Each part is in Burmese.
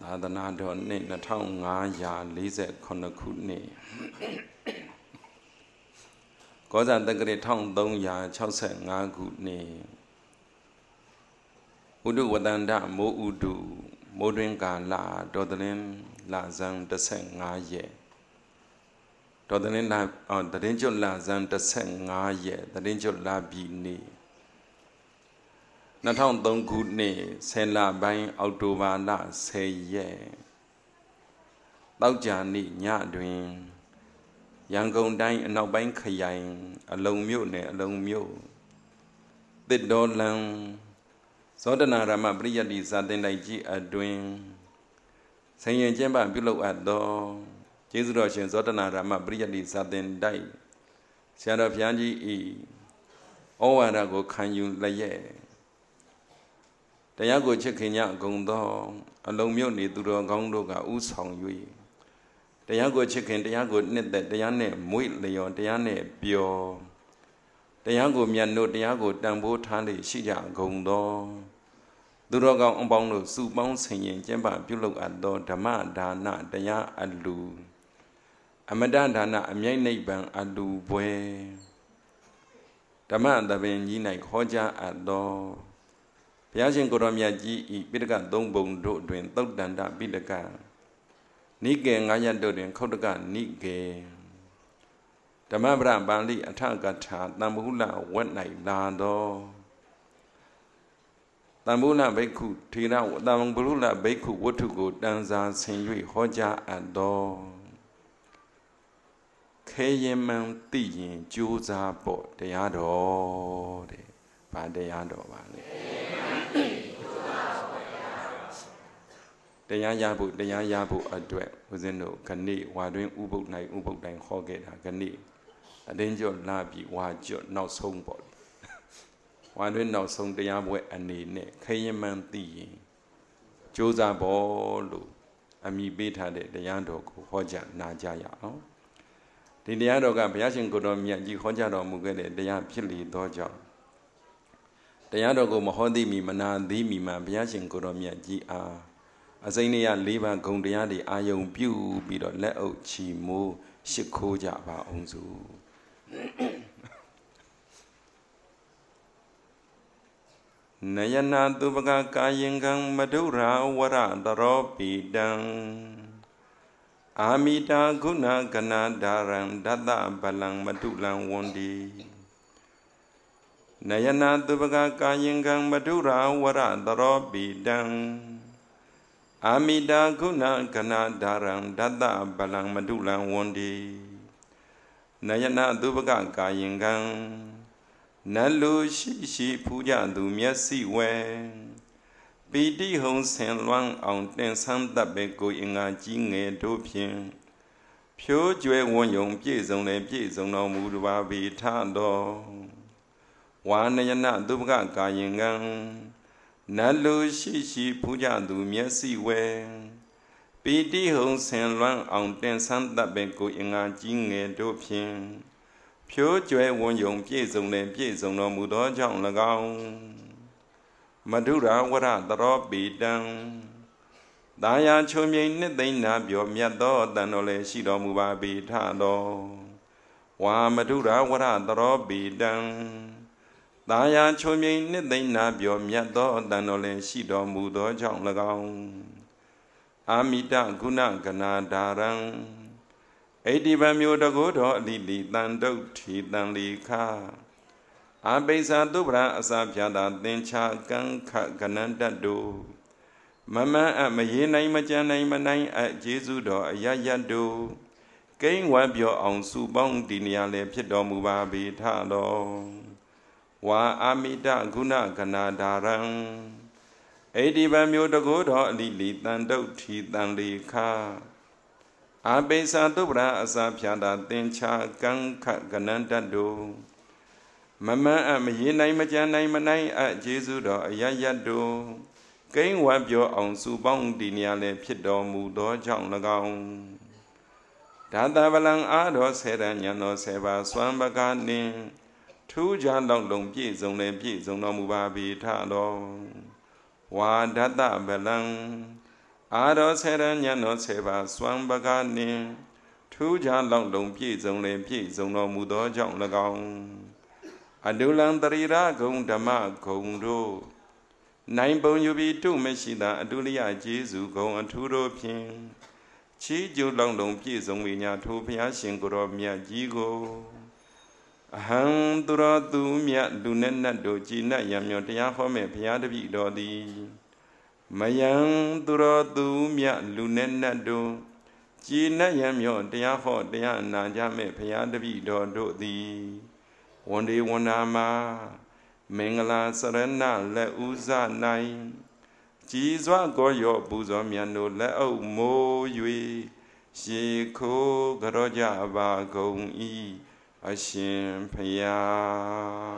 သာသနာတော်နှစ်2548ခုနှစ်ကောဇာတက္ကရာ1365ခုနှစ်ဥဒုဝတန္တမိုးဥဒုမိုးတွင်ကာလတော်သလင်းလဇန်15ရက်တော်သလင်းလတရင်ကျွတ်လဇန်15ရက်တရင်ကျွတ်လပြည်နေ့2003ခုနှစ်10လပိုင်းအောက်တိုဘာလ10ရက်တောက်ကြနေ့ညတွင်ရန်ကုန်တိုင်းအနောက်ပိုင်းခရိုင်အလုံမြို့နယ်အလုံမြို့တစ်တော်လန်ဇောတနာရမပရိယတ္တိဇာတင်တိုက်ကြီးအတွင်ဆင်ရင်ကျင်းပပြုလုပ်အပ်သောကျေးဇူးတော်ရှင်ဇောတနာရမပရိယတ္တိဇာတင်တိုက်ဆရာတော်ဘုရားကြီးဤဩဝါဒကိုခံယူလျက်တရားကိုချစ်ခင်ကြကုန်သောအလုံးမြို့နေသူတော်ကောင်းတို့ကဥဆောင်၍တရားကိုချစ်ခင်တရားကိုနှစ်သက်တရားနဲ့မွေ့လျော်တရားနဲ့ပျော်တရားကိုမြတ်နို့တရားကိုတန်ဖိုးထားလေရှိကြကုန်သောသူတော်ကောင်းအပေါင်းတို့စုပေါင်းဆင်ရင်ကျင့်ပပြုလုပ်အပ်သောဓမ္မဒါနတရားအလူအမတဒါနအမြိတ်နိဗ္ဗာန်အလူပွဲဓမ္မသဘင်ကြီး၌ခေါ်ကြအပ်သောဘုရားရှင်ကိုရောမြတ်ကြီးဤပိဋကသုံးပုံတို့တွင်သုတ်တန္တပိဋကနိကေ9ရပ်တို့တွင်ခုတ်တကနိကေဓမ္မပရပါဠိအထကထာတမ္ဗုလဝတ်၌လာသောတမ္ဗုလဘိက္ခုထေရတမ္ဗုလဘိက္ခုဝတ္ထုကိုတန်စာဆင်၍ဟောကြားအပ်သောခဲရင်မှန်သိရင်ကြိုးစားဖို့တရားတော်တဲ့ဗာတရားတော်ပါလေတရားရဖို့အတွက်ဦးဇင်းတို့ခဏိဝါတွင်ဥပုပ်၌ဥပုပ်တိုင်းခေါ်ခဲ့တာခဏိအတင်းကျော်လာပြီးဝါကျွတ်နောက်ဆုံးပေါ့ဝါတွင်နောက်ဆုံးတရားပွဲအနေနဲ့ခရင်မှန်သိရင်ကြိုးစားဖို့လို့အမိပေးထားတဲ့တရားတော်ကိုဟောကြားနာကြရအောင်ဒီတရားတော်ကဘုရားရှင်ကိုယ်တော်မြတ်ကြီးဟောကြားတော်မူခဲ့တဲ့တရားဖြစ်လေသောကြောင့်တရားတော်ကိုမဟောသိမီမနာသိမီမှာဘုရားရှင်ကိုယ်တော်မြတ်ကြီးအားအစိမ့်နေရ၄ပါးဂုဏ်တရားတွေအာယုံပြုပြီးတော့လက်အုပ်ချီမိုးရှ िख ိုးကြပါအောင်စို့နယနာတုပကကာယင်ကံမဒုရာဝရတရောပိတံအာမိတာဂုဏကနာဒါရံဒတ္တဗလံမတုလံဝန္တိနယနာတုပကကာယင်ကံမဒုရာဝရတရောပိတံအာမိတာဂုဏကနာဒါရံဒတ္တဗလံမတုလံဝန္တိနယနာတုပကကာယင်ကံနလူရှိဖူးကြသူမျက်စိဝဲပီတိဟုံဆင်လွမ်းအောင်တင်ဆန်းတတ်ပဲကိုအင်္ဂါကြီးငယ်တို့ဖြင့်ဖြိုးကျွဲဝွန်ယုံပြည့်စုံလေပြည့်စုံတော်မူပါပေထတော်ဝါနယနာတုပကကာယင်ကံနလူရှိဖူးကြသူမျက်စိဝဲပီတိဟုံဆင်လွမ်းအောင်တင်ဆန်းတတ်ပဲကိုအင်္ဂါကြီးငယ်တို့ဖြင့်ဖြိုးကျွဲဝွန်ယုံပြည့်စုံလေပြည့်စုံတော်မူသောကြောင့်၎င်းမဒုရာဝရတရောပိတံတာယာချုံမြိန်နှစ်သိမ့်နာပြောမြတ်သောတန်တော်လည်းရှိတော်မူပါပေထတော်ဝါမဒုရာဝရတရောပိတံတာယာချုံမြိန်နှစ်သိမ့်နာပြောမြတ်သောတန်တော်လည်းရှိတော်မူသောကြောင့်၎င်းအာမိတဂုဏကနာဒါရံဣတိပမျိုးတကုတော်အလိလိတန်တုတ်ထီတန်လီခအပိစ္ဆာတုပ္ပရာအစာဖြာတာသင်္ချာကံခကနန္တတုမမန်းအမရေနိုင်မကြံနိုင်မနိုင်အကျေးဇူးတော်အယယတ်တုကိန်းဝတ်ပြောအောင်စုပေါင်းဒီနေရာလည်းဖြစ်တော်မူပါပေထတော်ဝါအာမိတဂုဏကနာဒါရံဣတိပမျိုးတကုတော်အလိလိတန်တုတ်ထီတန်လီခအပိစ္ဆာတုပ္ပရာအစာဖြာတာသင်္ချာကံခကနန္တတုမမန်းအမရေနိုင်မကြံနိုင်မနိုင်အကျေးဇူးတော်အယယတ်တို့ကိန်းဝတ်ပြောအောင်စုပေါင်းဒီနေရာလည်းဖြစ်တော်မူသောကြောင့်၎င်းဒါတဗလံအားတော်ဆယ်ရညံတော်ဆယ်ပါးစွမ်းပကားနှင့်ထူးခြားလောက်လုံးပြည့်စုံလည်းပြည့်စုံတော်မူပါပေထတော်ဝါဒတဗလံအာရောဆေရညံတော်ဆေပါစွမ်းပကားနှင့်ထူးခြားလောက်လုံးပြည့်စုံလေပြည့်စုံတော်မူသောကြောင့်၎င်းအဒုလံတရိရာဂုံဓမ္မဂုံတို့နိုင်ပုံယူပြီးတုမရှိသာအတုလိယကျေးဇူးဂုံအထူးတို့ဖြင့်ချီးကျူးလောက်လုံးပြည့်စုံဝိညာထိုဘုရားရှင်ကိုယ်တော်မြတ်ကြီးကိုအဟံသူတော်သူမြတ်လူနဲ့နတ်တို့ကြည်နတ်ရံမြော်တရားဟောမဲ့ဘုရားတပည့်တော်သည်မယံသူတော်သူမြတ်လူနဲ့နတ်တို့ကြည်နတ်ရံမြော်တရားဟောတရားနာကြမဲ့ဘုရားတပည့်တော်တို့သည်ဝန်ဒီဝန်နာမှာမင်္ဂလာစရဏလက်ဥဇ၌ကြည်စွာကောရောပူဇော်မြတ်တို့လက်အုပ်မိုး၍ရေခိုးကြောကြပါကုန်၏အရှင်ဖယား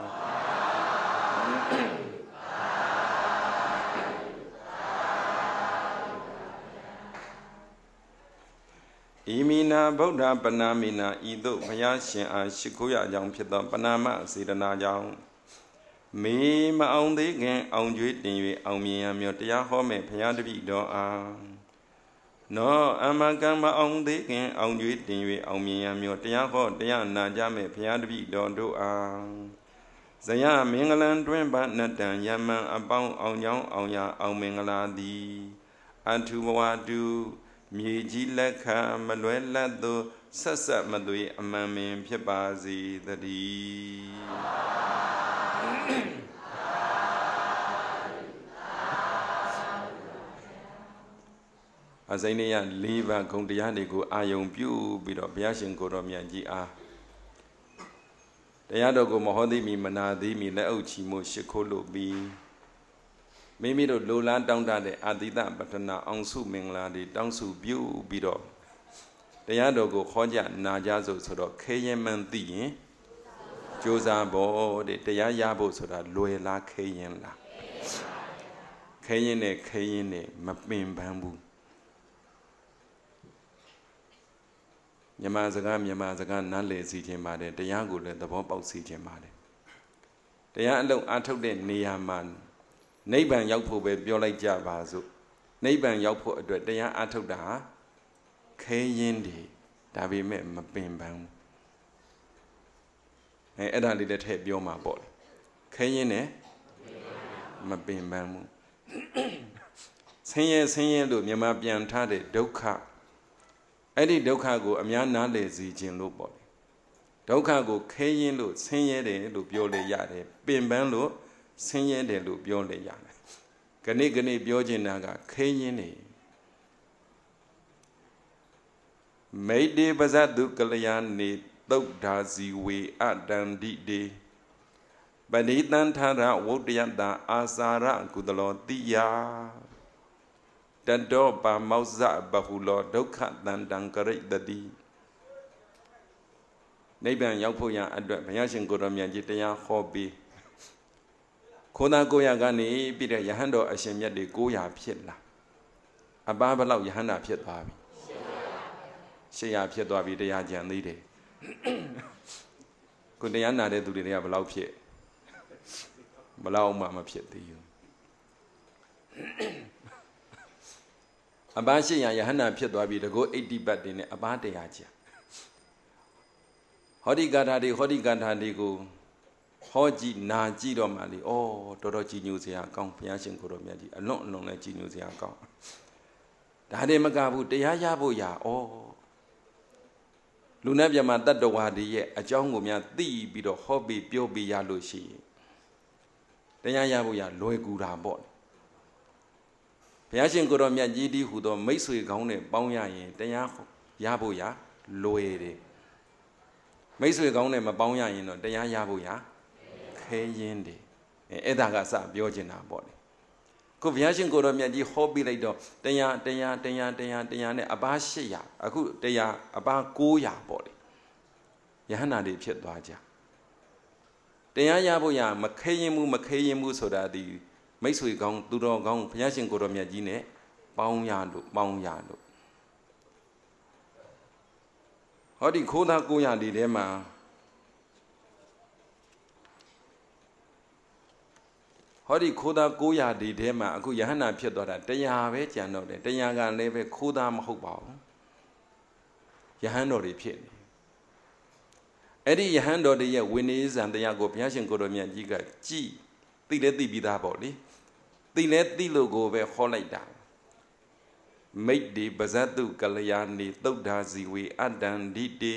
ဣမိနာဗုဒ္ဓပနာမိနာဤသို့ဘုရားရှင်အားရှိခိုးရကြောင်းဖြစ်သောပနာမစေတနာကြောင့်မေမအောင်သေးခင်အောင်ကျွေးတင်၍အောင်မြင်ရမြော်တရားဟောမဲ့ဘုရားတပည့်တော်အားနောအမကံမအောင်သေးခင်အောင်ကျွေးတင်၍အောင်မြင်ရမြော်တရားဟောတရားနာကြမဲ့ဘုရားတပည့်တော်တို့အားဇယမင်္ဂလံတွင်ပါနတ္တံယမံအပေါင်းအောင်ကြောင်းအောင်ရအောင်မင်္ဂလာသည်အထုဘဝတုမြေကြီးလက်ခံမလွဲလတ်သောဆက်ဆက်မသွေအမှန်ပင်ဖြစ်ပါစေတည်းအစိမ့်နေရ၄ပါးဂုဏ်တရားတွေကိုအာယုံပြုပြီးတော့ဘုရားရှင်ကိုယ်တော်မြတ်ကြီးအားတရားတော်ကိုမဟောသိမီမနာသိမီလက်အုပ်ချီမို့ရှိခိုးလို့ပြီးမိမိတို့လိုလားတောင်းတတဲ့အာတိတပတ္ထနာအောင်စုမင်္ဂလာတွေတောင်းစုပြုပြီးတော့တရားတော်ကိုခေါ်ကြနာကြစို့ဆိုတော့ခဲရင်မှန်သိရင်ကြိုးစားဖို့တဲ့တရားရဖို့ဆိုတာလွယ်လားခဲရင်လားခဲရင်နဲ့မပင်ပန်းဘူးမြန်မာစကားနားလည်စီခြင်းပါတယ်တရားကိုလည်းသဘောပေါက်စီခြင်းပါတယ်တရားအလုံးအားထုတ်တဲ့နေရာမှာနိဗ္ဗာန်ရောက်ဖို့ပဲပြောလိုက်ကြပါစို့နိဗ္ဗာန်ရောက်ဖို့အတွက်တရားအားထုတ်တာခဲရင်တွေဒါပေမဲ့မပင်ပန်းဘူးအဲ့ဒါလေးလည်းထည့်ပြောမှာပေါ့လေခဲရင်နဲ့မပင်ပန်းဘူးဆင်းရဲလို့မြန်မာပြန်ထားတဲ့ဒုက္ခအဲ့ဒီဒုက္ခကိုအများနားလည်စေခြင်းလို့ပေါ့လေဒုက္ခကိုခဲရင်လို့ဆင်းရဲတယ်လို့ပြောလေရတယ်ပင်ပန်းလို့ဆင်းရဲတယ်လို့ပြောလေရတယ်ခဏပြောချင်တာကခဲရင်နေမိတ်တေပဇတ်တုကလျာနေသုတ်ဓာစီဝေအတန္တိတေပဏိတံထာရဝုဒ္ဒယတအာစာရကုသလောတိယတတောပါမောဇ္ဇဘဟုလောဒုက္ခတန္တံကရိတတိနိဗ္ဗာန်ရောက်ဖို့ရန်အတွက်ဘုရားရှင်ကိုယ်တော်မြတ်ကြီးတရားဟောပြီးခိုးသား900ကနေပြီးတဲ့ယဟန်တော်အရှင်မြတ်တွေ900ဖြစ်လာအပားဘလောက်ယဟန်တာဖြစ်သွားပြီ800ဖြစ်သွားပြီတရားကြံသေးတယ်ကိုတရားနာတဲ့သူတွေကဘလောက်ဖြစ်ဘလောက်မှမဖြစ်သေးဘူးအပား800ယဟန်တာဖြစ်သွားပြီတကော80ပတ်တင်နဲ့အပား100ကျန်ဟောဒီဂါထာတွေကိုဟောကြည့်နာကြည့်တော့မှလေဩတော်တော်ကြည်ညိုစရာကောင်းဘုရားရှင်ကိုယ်တော်မြတ်ကြီးအလွန်လည်းကြည်ညိုစရာကောင်းဒါတည်းမကဘူးတရားရဖို့ရာဩလူနဲ့ပြမတတ္တဝါတွေရဲ့အကြောင်းကိုများသိပြီးတော့ဟောပြီးပြောပြီးရလို့ရှိရင်တရားရဖို့ရာလွယ်ကူတာပေါ့ဘုရားရှင်ကိုယ်တော်မြတ်ကြီးဒီဟူသောမိတ်ဆွေကောင်းနဲ့ပေါင်းရရင်တရားရဖို့ရာလွယ်တယ်မိတ်ဆွေကောင်းနဲ့မပေါင်းရရင်တော့တရားရဖို့ရာခဲရင်တယ်အဲ့ဒါကစပြောချင်တာပေါ့လေခုဘုရားရှင်ကိုယ်တော်မြတ်ကြီးဟောပြီးလိုက်တော့တရားနဲ့အပား800အခုတရားအပား900ပေါ့လေယဟန္တာတွေဖြစ်သွားကြတရားရဖို့ရာမခဲရင်မှုဆိုတာဒီမိတ်ဆွေကောင်းသူတော်ကောင်းဘုရားရှင်ကိုယ်တော်မြတ်ကြီးနဲ့ပေါင်းရလို့ဟောဒီခိုးသား900ဒီထဲမှာဟောဒီခိုးသား900ဒီထဲမှာအခုယဟန္တာဖြစ်သွားတာ100ပဲကြံတော့တယ်100ကလည်းပဲခိုးသားမဟုတ်ပါဘူးယဟန်တော်တွေဖြစ်နေအဲ့ဒီယဟန်တော်တွေရဲ့ဝိနည်းဇံတရားကိုဘုရားရှင်ကိုတော်မြတ်ကြီးကကြည်သိလဲသိပြီးသားပေါ့လေသိလဲသိလို့ကိုပဲဟောလိုက်တာမိတ်ဒီပဇတ်တုကလျာဏီသုဒ္ဓဇီဝေအတ္တံဒိတေ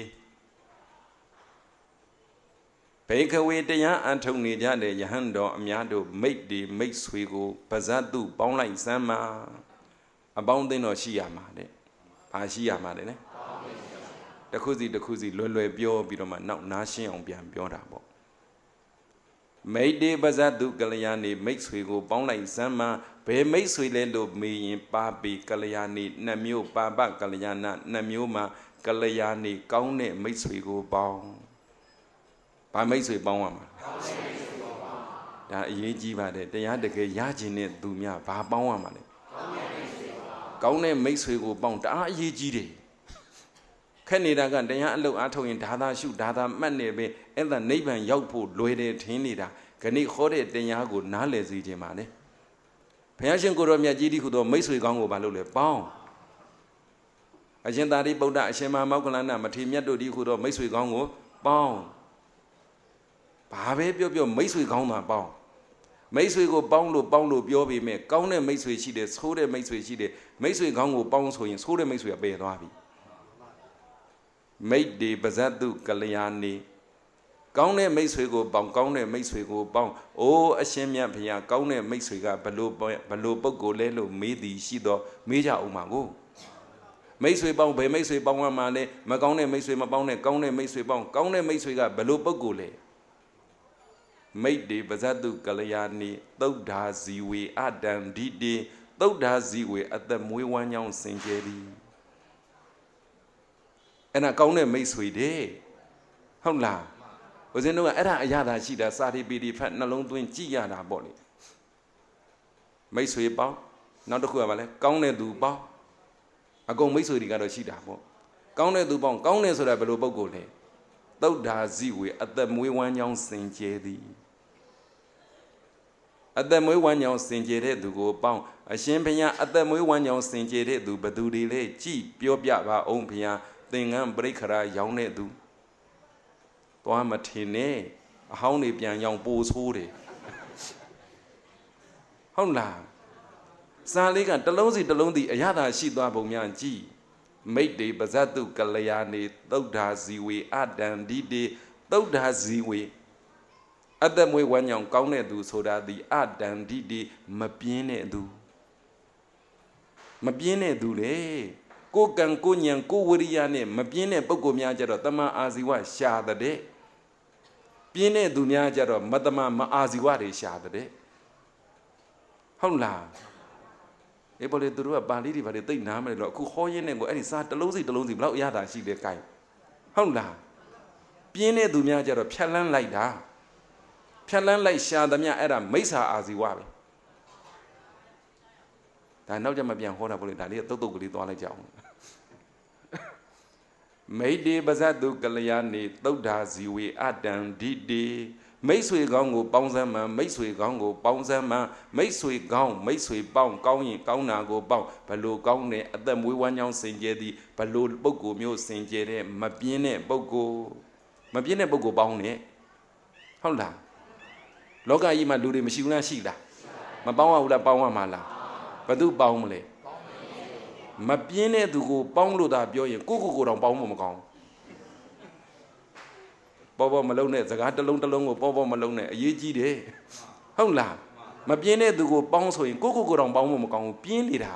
ဘေကဝေတရားအထုတ်နေကြတဲ့ယဟန်တော်အများတို့မိတ်ဒီမိတ်ဆွေကိုပဇတ်တုပေါင်းလိုက်စမ်းမှာအပေါင်းအသင်းတော်ရှိရမှာတဲ့ဘာရှိရမှာတဲ့တခုစီလွယ်ပြောပြီးတော့မှနောက်နားရှင်းအောင်ပြန်ပြောတာပေါ့မိတ်ဒီပဇတ်တုကလျာဏီမိတ်ဆွေကိုပေါင်းလိုက်စမ်းမှာဘယ်မိတ်ဆွေလဲလို့မေးရင်ပါပိကလျာဏီနှစ်မျိုးပါပကလျာဏနှစ်မျိုးမှာကလျာဏီကောင်းတဲ့မိတ်ဆွေကိုပေါင်းဘာမိတ်ဆွေပေါင်းရမှာဒါအရေးကြီးပါတယ်တရားတကယ်ရခြင်းနဲ့သူများဘာပေါင်းရမှာလဲကောင်းတဲ့မိတ်ဆွေကိုပေါင်းတအားအရေးကြီးတယ်ခက်နေတာကတရားအလုပ်အားထုတ်ရင်ဒါသာရှုဒါသာမှတ်နေပဲအဲ့ဒါနိဗ္ဗာန်ရောက်ဖို့လွယ်တယ်ထင်နေတာခဏခေါ်တဲ့တရားကိုနားလည်စေခြင်းပါလေဘုရားရှင်ကိုရောမြတ်ကြီးဒီခုသောမိတ်ဆွေကောင်းကိုဘာလို့လဲပေါင်းအရှင်သာရိပုတ္တအရှင်မဟာမောက္ခလန္ဒမထေရမြတ်တို့ဒီခုသောမိတ်ဆွေကောင်းကိုပေါင်းဘာပဲပြောမိတ်ဆွေကောင်းတာပေါင်းမိတ်ဆွေကိုပေါင်းလို့ပြောပြီးမြဲကောင်းတဲ့မိတ်ဆွေရှိတယ်ဆိုးတဲ့မိတ်ဆွေရှိတယ်မိတ်ဆွေကောင်းကိုပေါင်းဆိုရင်ဆိုးတဲ့မိတ်ဆွေကပယ်သွားပြီမိတ်ဒီပဇတ်တုကလျာဏီကောင်းတဲ့မိတ်ဆွေကိုပေါင်းကောင်းတဲ့မိတ်ဆွေကိုပေါင်းအိုးအရှင်မြတ်ဘုရားကောင်းတဲ့မိတ်ဆွေကဘလို့ပုဂ္ဂိုလ်လဲလို့မေးသည်ရှိတော့မေးကြအောင်ပါကိုမိတ်ဆွေပေါင်းဘယ်မိတ်ဆွေပေါင်းရမှာလဲမကောင်းတဲ့မိတ်ဆွေမပေါင်းနဲ့ကောင်းတဲ့မိတ်ဆွေပေါင်းကောင်းတဲ့မိတ်ဆွေကဘလို့ပုဂ္ဂိုလ်လဲမိတ်ဒီပဇတ်တုကလျာဏီသုဒ္ဓဇီဝေအတ္တံဒိတေသုဒ္ဓဇီဝေအသက်မွေးဝမ်းကြောင်းစင်ကြယ်သည်အဲ့ဒါကောင်းတဲ့မိတ်ဆွေတဲ့ဟုတ်လားဦးဇင်းတို့ကအဲ့ဒါအရသာရှိတာစာရိပီတိဖတ်နှလုံးသွင်းကြည့်ရတာပေါ့လေမိတ်ဆွေပေါင်းနောက်တစ်ခုကဘာလဲကောင်းတဲ့သူပေါင်းအကုန်မိတ်ဆွေတွေကတော့ရှိတာပေါ့ကောင်းတဲ့သူပေါင်းကောင်းတယ်ဆိုတာဘယ်လိုပုဂ္ဂိုလ်လဲသုဒ္ဓဇီဝေအသက်မွေးဝမ်းကြောင်းစင်ကြယ်သည်အသက်မွေးဝမ်းကြောင်းစင်ကြယ်တဲ့သူကိုပေါင်းအရှင်ဘုရားအသက်မွေးဝမ်းကြောင်းစင်ကြယ်တဲ့သူဘယ်သူတွေလဲကြည်ပြောပြပါအောင်ဘုရားသင်္ကန်းပရိခရာရောင်းတဲ့သူသွားမထင်နဲ့အဟောင်းတွေပြန်ရောင်းပိုဆိုးတယ်ဟုတ်လားစာလေးကတလုံးစီအရသာရှိသွားပုံများကြည်မိတ်တေပဇတ်တုကလျာဏီသုဒ္ဓဇီဝေအတ္တံဒိတေသုဒ္ဓဇီဝေအတ္တမွေးဝမ်းကြောင်းကောင်းတဲ့သူဆိုတာဒီအတ္တံဒိတေမပြင်းတဲ့သူလေကိုယ်ကံကိုဉဏ်ကိုဝိရိယနဲ့မပြင်းတဲ့ပုဂ္ဂိုလ်များကြတော့တမန်အာဇီဝရှာတဲ့ပြင်းတဲ့သူများကြတော့မတမန်မအာဇီဝတွေရှာတဲ့ဟုတ်လားအေးပေါ်လေသူတို့ကပါဠိတွေဘာတွေသိနားမလဲတော့အခုဟောရင်းနဲ့ကိုအဲ့ဒီစာတလုံးစီဘလောက်အရသာရှိတယ်ကိုင်ဟုတ်လားပြင်းတဲ့သူများကြတော့ဖြတ်လန်းလိုက်ရှာသမျှအဲ့ဒါမိစ္ဆာအာဇီဝပဲဒါနောက်ကြမပြန်ဟောတာပေါ့လေဒါလေးတုတ်ကလေးသွားလိုက်ကြအောင်မိတ်ဒီပဇတ်တုကလျာဏီသုဒ္ဓဇီဝေအတ္တံဒိတေမိတ်ဆွေကောင်းကိုပေါင်းစမ်းမှမိတ်ဆွေကောင်းကိုပေါင်းစမ်းမှမိတ်ဆွေကောင်းမိတ်ဆွေပေါင်းကောင်းရင်ကောင်းတာကိုပေါင်းဘလို့ကောင်းတဲ့အသက်မွေးဝမ်းကြောင်းစင်ကြယ်သည်ဘလို့ပုဂ္ဂိုလ်မျိုးစင်ကြယ်တဲ့မပြင်းတဲ့ပုဂ္ဂိုလ်ပေါင်းနဲ့ဟုတ်လားလောကကြီးမှာလူတွေမရှိဘူးလားရှိလားမပေါင်းရဘူးလားပေါင်းရမှာလားဘသူပေါင်းမလဲမပြင်းတဲ့သူကိုပေါင်းလို့သာပြောရင်ကိုတောင်ပေါင်းဖို့မကောင်းပေါ်မလုံးနဲ့စကားတစ်လုံးကိုပေါ်မလုံးနဲ့အရေးကြီးတယ်ဟုတ်လားမပြင်းတဲ့သူကိုပေါင်းဆိုရင်ကိုတောင်ပေါင်းဖို့မကောင်းဘူးပြင်းနေတာ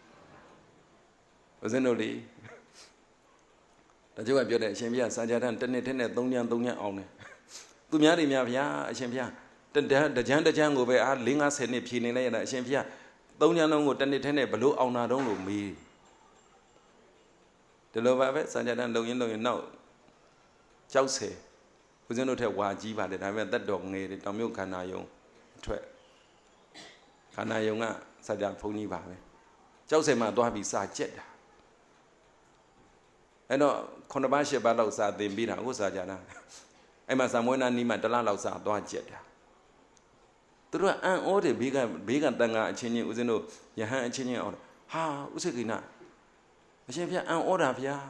ဦးဇင်းတို့လေတချို့ကပြောတယ်အရှင်ဘုရားစာကြတန်းတစ်နှစ်ထဲနဲ့3ညအောင်တယ်သူများတွေများဗျာအရှင်ဘုရားတကြမ်းကိုပဲအား50နှစ်ဖြေနေလိုက်ရတာအရှင်ဘုရား3ညလုံးကိုတစ်နှစ်ထဲနဲ့ဘလို့အောင်တာတုံးလို့မေးဒီလိုပါပဲစာကြတန်းလုံရင်နောက်ကြောက်ဆယ်ဦးဇင်းတို့ထက်ဝါကြီးပါတယ်ဒါပေမဲ့တက်တော်ငယ်တယ်တောင်မြုပ်ခန္ဓာယုံအထွက်ခန္ဓာယုံကစာကြဘုန်းကြီးပါပဲကြောက်ဆယ်မှာသွားပြီးစာကြက်တာအဲ့တော့9ပါး10ပါးလောက်စာသင်ပြီးတာအခုစာကြတာအဲ့မှာစာမွေးနာနီးမှ1လလောက်စာသွားကြက်တာသူတို့ကအံ့ဩတယ်ဘေးကတန်ခါအချင်းချင်းဦးဇင်းတို့ယဟန်အချင်းချင်းအောင်ဟာဥစိကိဏအရှင်ဘုရားအံ့ဩတာဗျာ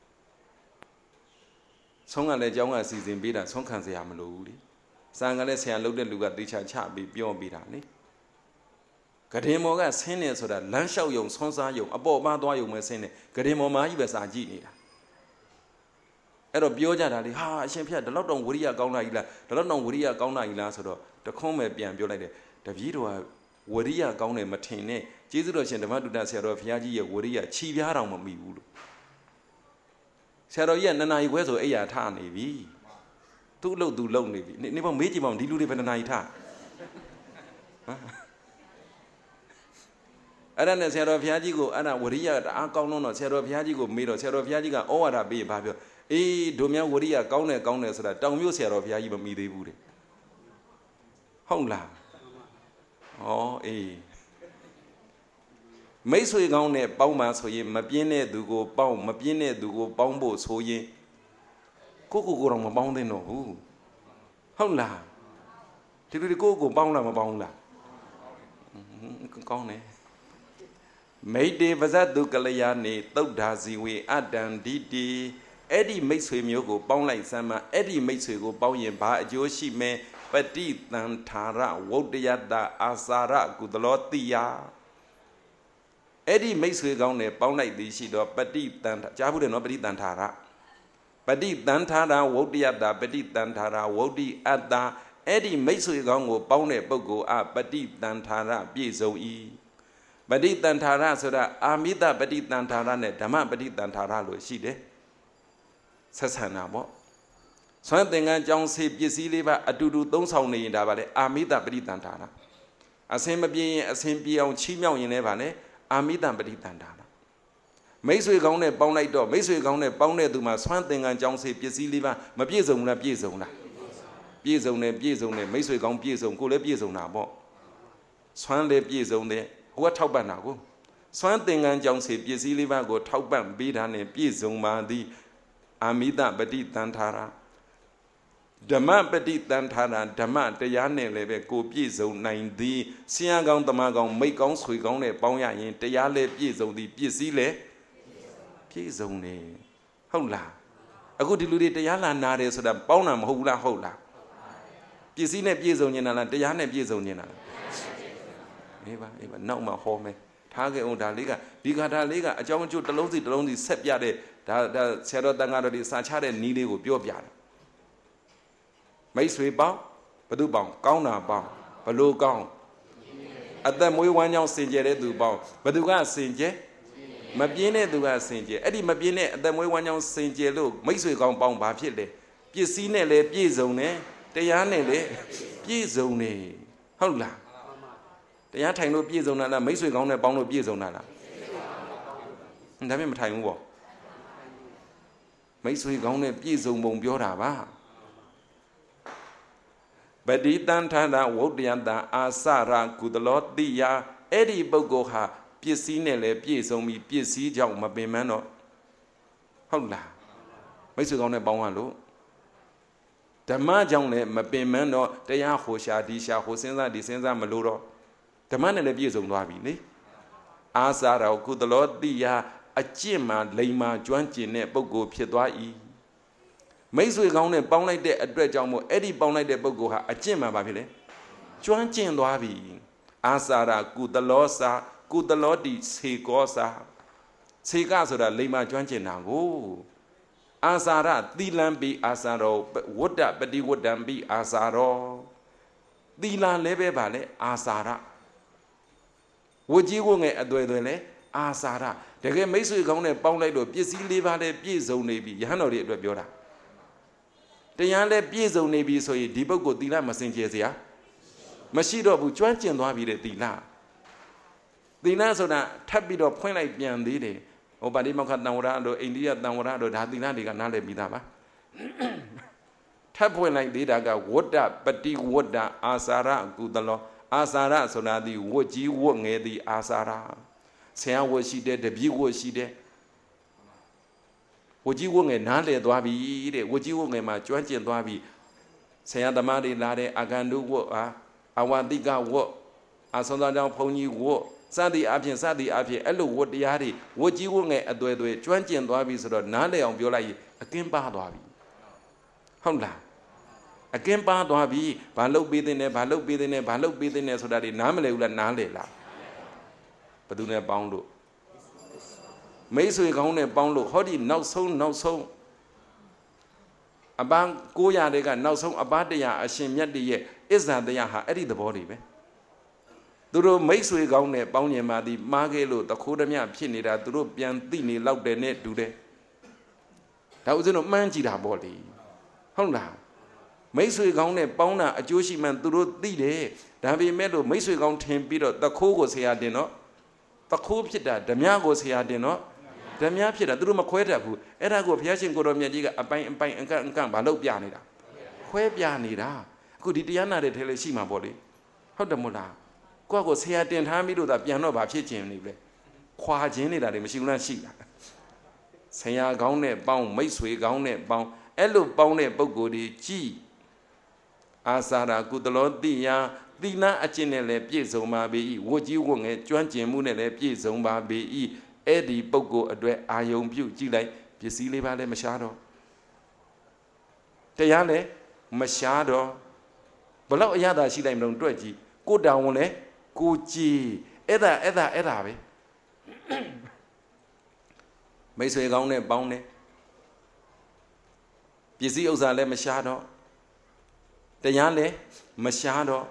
ဆုံးကလည်းကျောင်းကစီစဉ်ပေးတာဆုံးခံစရာမလိုဘူးလေစံကလည်းဆရာလုပ်တဲ့လူကတေချာချပြီးပြောပေးတာလေကရင်မော်ကဆင်းနေဆိုတာလမ်းလျှောက်ယုံဆွမ်းစားယုံအပေါ်ပါသွားယုံပဲဆင်းနေကရင်မော်မှာကြီးပဲစာကြည့်နေတာအဲ့တော့ပြောကြတာလေဟာအရှင်ဘုရားဒီလောက်တောင်ဝိရိယကောင်းတာကြီးလားဒီလောက်တောင်ဝိရိယကောင်းတာကြီးလားဆိုတော့တခွန်းပဲပြန်ပြောလိုက်တယ်တပည့်တော်ကဝိရိယကောင်းတယ်မထင်နဲ့ကျေးဇူးတော်ရှင်ဓမ္မတုဒ္ဒဆရာတော်ဘုရားကြီးရဲ့ဝိရိယခြိပြားတော်မမိဘူးလို့ဆရာတော်ကြီးက2 နာရီခွဲဆိုအိယာထနေပြီသူ့အလုပ်သူလုပ်နေပြီနေပေါ့မေးကြည့်ပါဦးဒီလူတွေဘယ်2 နာရီထအဲ့ဒါနဲ့ဆရာတော်ဘုရားကြီးကိုအဲ့ဒါဝိရိယတအားကောင်းတော့ဆရာတော်ဘုရားကြီးကိုမေးတော့ဆရာတော်ဘုရားကြီးကဩဝါဒပေးဘာပြောအေးတို့များဝိရိယကောင်းတယ်ဆိုတာတောင်မြို့ဆရာတော်ဘုရားကြီးမမိသေးဘူးတဲ့ဟုတ်လားဩအေးမိတ်ဆွေကောင်းနဲ့ပေါင်းမှဆိုရင်မပြင်းတဲ့သူကိုပေါင်းမပြင်းတဲ့သူကိုပေါင်းဖို့ဆိုရင်ကိုတော့မပေါင်းသင့်တော့ဘူးဟုတ်လားဒီလိုကိုပေါင်းလားမပေါင်းလားကောင်းတယ်မိတ်တေပဇတ်တုကလျာနေသုဒ္ဓါဇီဝေအတံဒီတိအဲ့ဒီမိတ်ဆွေမျိုးကိုပေါင်းလိုက်စမ်းမအဲ့ဒီမိတ်ဆွေကိုပေါင်းရင်ဘာအကျိုးရှိမဲပฏิတန်ထာရဝုဒ္ဒယတ္တအာစာရကုသလောတိယအဲ့ဒီမိတ်ဆွေကောင်းနဲ့ပေါင်းလိုက်သည်ရှိတော့ပฏิတန်ကြားဘူးတယ်နော်ပฏิတန်ထာရပฏิတန်ထာရဝုဒ္ဒယတ္တပฏิတန်ထာရဝုဒ္ဓိအတ္တအဲ့ဒီမိတ်ဆွေကောင်းကိုပေါင်းတဲ့ပုဂ္ဂိုလ်အပฏิတန်ထာရပြည့်စုံ၏ပฏิတန်ထာရဆိုတာအာမိတပฏิတန်ထာရနဲ့ဓမ္မပฏิတန်ထာရလို့ရှိတယ်ဆက်ဆံတာပေါ့ဆွမ်းသင်္ကန်းကြောင်းစေပစ္စည်းလေးပါအတူတူသုံးဆောင်နေရင်ဒါပါလေအာမိတပฏิတန်ထာရအစင်မပြေရင်အစင်ပြေအောင်ချီးမြှောက်ရင်လည်းပါလေအာမိတပฏิတန်ထာရမိတ်ဆွေကောင်းနဲ့ပေါင်းလိုက်တော့မိတ်ဆွေကောင်းနဲ့ပေါင်းတဲ့သူမှာဆွမ်းသင်္ကန်းကြောင်းစေပစ္စည်းလေးပါမပြည့်စုံဘူးလားပြည့်စုံလားပြည့်စုံတယ်မိတ်ဆွေကောင်းပြည့်စုံကိုလည်းပြည့်စုံတာပေါ့ဆွမ်းလည်းပြည့်စုံတယ်ဟိုကထောက်ပံ့တာကိုဆွမ်းသင်္ကန်းကြောင်းစေပစ္စည်းလေးပါကိုထောက်ပံ့ပေးတာနဲ့ပြည့်စုံပါသည်အာမိတပฏิတန်ထာရဓမ္မပฏิတန်ထာရဓမ္မတရားနဲ့လည်းပဲကိုပြည့်စုံနိုင်သည်ဆရာကောင်းတမကောင်းမိတ်ကောင်းဆွေကောင်းနဲ့ပေါင်းရရင်တရားလည်းပြည့်စုံသည်ပစ္စည်းလည်းပြည့်စုံတယ်ဟုတ်လားအခုဒီလူတွေတရားလာနာတယ်ဆိုတာပေါင်းတာမဟုတ်ဘူးလားဟုတ်လားပစ္စည်းနဲ့ပြည့်စုံနေတာလားတရားနဲ့ပြည့်စုံနေတာလားအေးပါနောက်မှဟောမယ်ထားခဲ့အောင်ဒါလေးကဒီဂါထာလေးကအကြောင်းအကျိုးတစ်လုံးစီဆက်ပြတဲ့ဒါဆရာတော်တန်ခါတော်ဒီစာချတဲ့နီးလေးကိုပြောပြတယ်မိတ်ဆွေပေါင်းဘသူပေါင်းကောင်းတာပေါင်းဘလို့ကောင်းအသက်မွေးဝမ်းကြောင်းစင်ကြယ်တဲ့သူပေါင်းဘသူကစင်ကြယ်မပြင်းတဲ့သူကစင်ကြယ်အဲ့ဒီမပြင်းတဲ့အသက်မွေးဝမ်းကြောင်းစင်ကြယ်လို့မိတ်ဆွေကောင်းပေါင်းဘာဖြစ်လဲပစ္စည်းနဲ့လည်းပြည့်စုံတယ်တရားနဲ့လည်းပြည့်စုံတယ်ဟုတ်လားတရားထိုင်လို့ပြည့်စုံတာလားမိတ်ဆွေကောင်းနဲ့ပေါင်းလို့ပြည့်စုံတာလားဒါပေမဲ့မထိုင်ဘူးပေါ့မိတ်ဆွေကောင်းနဲ့ပြည့်စုံပုံပြောတာပါပฏิတန်ထာရဝုဒ္ဒယတံအာစရကုသလောတိယအဲ့ဒီပုဂ္ဂိုလ်ဟာပစ္စည်းနဲ့လည်းပြည့်စုံပြီးပစ္စည်းကြောင့်မပင်ပန်းတော့ဟုတ်လားမိတ်ဆွေကောင်းနဲ့ပေါင်းရလို့ဓမ္မကြောင့်လည်းမပင်ပန်းတော့တရားဟိုရှာဒီရှာဟိုစဉ်းစားဒီစဉ်းစားမလို့တော့ဓမ္မနဲ့လည်းပြည့်စုံသွားပြီလေအာစရကုသလောတိယအကျင့်မှာလိမ္မာကျွမ်းကျင်တဲ့ပုဂ္ဂိုလ်ဖြစ်သွား၏မိတ်ဆွေကောင်းနဲ့ပေါင်းလိုက်တဲ့အတွက်ကြောင့်မို့အဲ့ဒီပေါင်းလိုက်တဲ့ပုဂ္ဂိုလ်ဟာအကျင့်မှာဘာဖြစ်လဲကျွမ်းကျင်သွားပြီအာစာရကုသလောစာကုသလောတိစေကောစာစေကဆိုတာလိမ္မာကျွမ်းကျင်တာကိုအာစာရသီလံပိအာစာရောဝတ္တပฏิဝတ္တံပိအာစာရောသီလလည်းပဲပါလေအာစာရဝကြီးဝငယ်အသွယ်သွယ်လဲအာစာရတကယ်မိတ်ဆွေကောင်းနဲ့ပေါင်းလိုက်တော့ပစ္စည်းလေးပါးလည်းပြည့်စုံနေပြီယဟန်တော်တွေအတွက်ပြောတာတရားလည်းပြည့်စုံနေပြီဆိုရင်ဒီပုဂ္ဂိုလ်သီလမစင်ကြယ်စရာမရှိတော့ဘူးကျွမ်းကျင်သွားပြီတဲ့သီလဆိုတာထပ်ပြီးတော့ဖွင့်လိုက်ပြန်သေးတယ်ဟိုပါဠိမောက္ခတံဝရတို့အိန္ဒိယတံဝရတို့ဒါသီလတွေကနားလည်ပြီးသားပါထပ်ဖွင့်လိုက်သေးတာကဝတ္တပฏิဝတ္တအာစာရကုသလောအာစာရဆိုတာဒီဝတ်ကြီးဝတ်ငယ်သည်အာစာရဆရာဝတ်ရှိတဲ့တပည့်ဝတ်ရှိတဲ့ဝကြီးဝငယ်နားလေသွားပြီတဲ့ဝကြီးဝငယ်မှာကျွမ်းကျင်သွားပြီဆရာသမားတွေလာတဲ့အာဂန္တုဝတ်ဟာ Awadika wo, Asonda Pony wo, Sadi Apian, Elo, what the Yadi, what you won't at the 20 and Dwabi, or Nale on Viola, a Kimba Dwabi. Honda. A Kimba Dwabi, Balo Bidine, so that in Namale Nale. But do not bound. Mason Gone bound, Hodi, no so. About Goya, they got no so about the ya, a shame yet the year, is that the Yaha, Eddie the body. Duro makes we go ne, Bounty Madi, Magelo, the Kodamia, Pinida, Duro Biantini, loud the net do they. That was in a manjida body. Honda. Makes we go ne, Bona, a Jewish man, Duro Dide, Davi Meadow, makes we go 10 Peter, the Kogos here dinner. The Kopita, the Miagos here dinner. The Miapita, Druma Quetabu, and I go Piachin Goromia, a pint and come, Balo Pianida. Where Pianida? Could it Diana de Teleshima body? How the Mula? Quagos here didn't have me do that piano by Piachin. Qua Jenny that the machine sheet. Say I gone bound, Mace gone bound, Elo bound Bogodi, G. Asara, good Lord, Dia. Dina a chinele piezo ma be, what you won't at Juanji Munele piezo ma be, Eddie Bogo address Ion Beauty like Piesile Vale Machado. Tayale Machado. Below Yada, she named on 20. Go down, go gee. Eda. May say gone bound. Piesios ale Machado. Tayale Machado.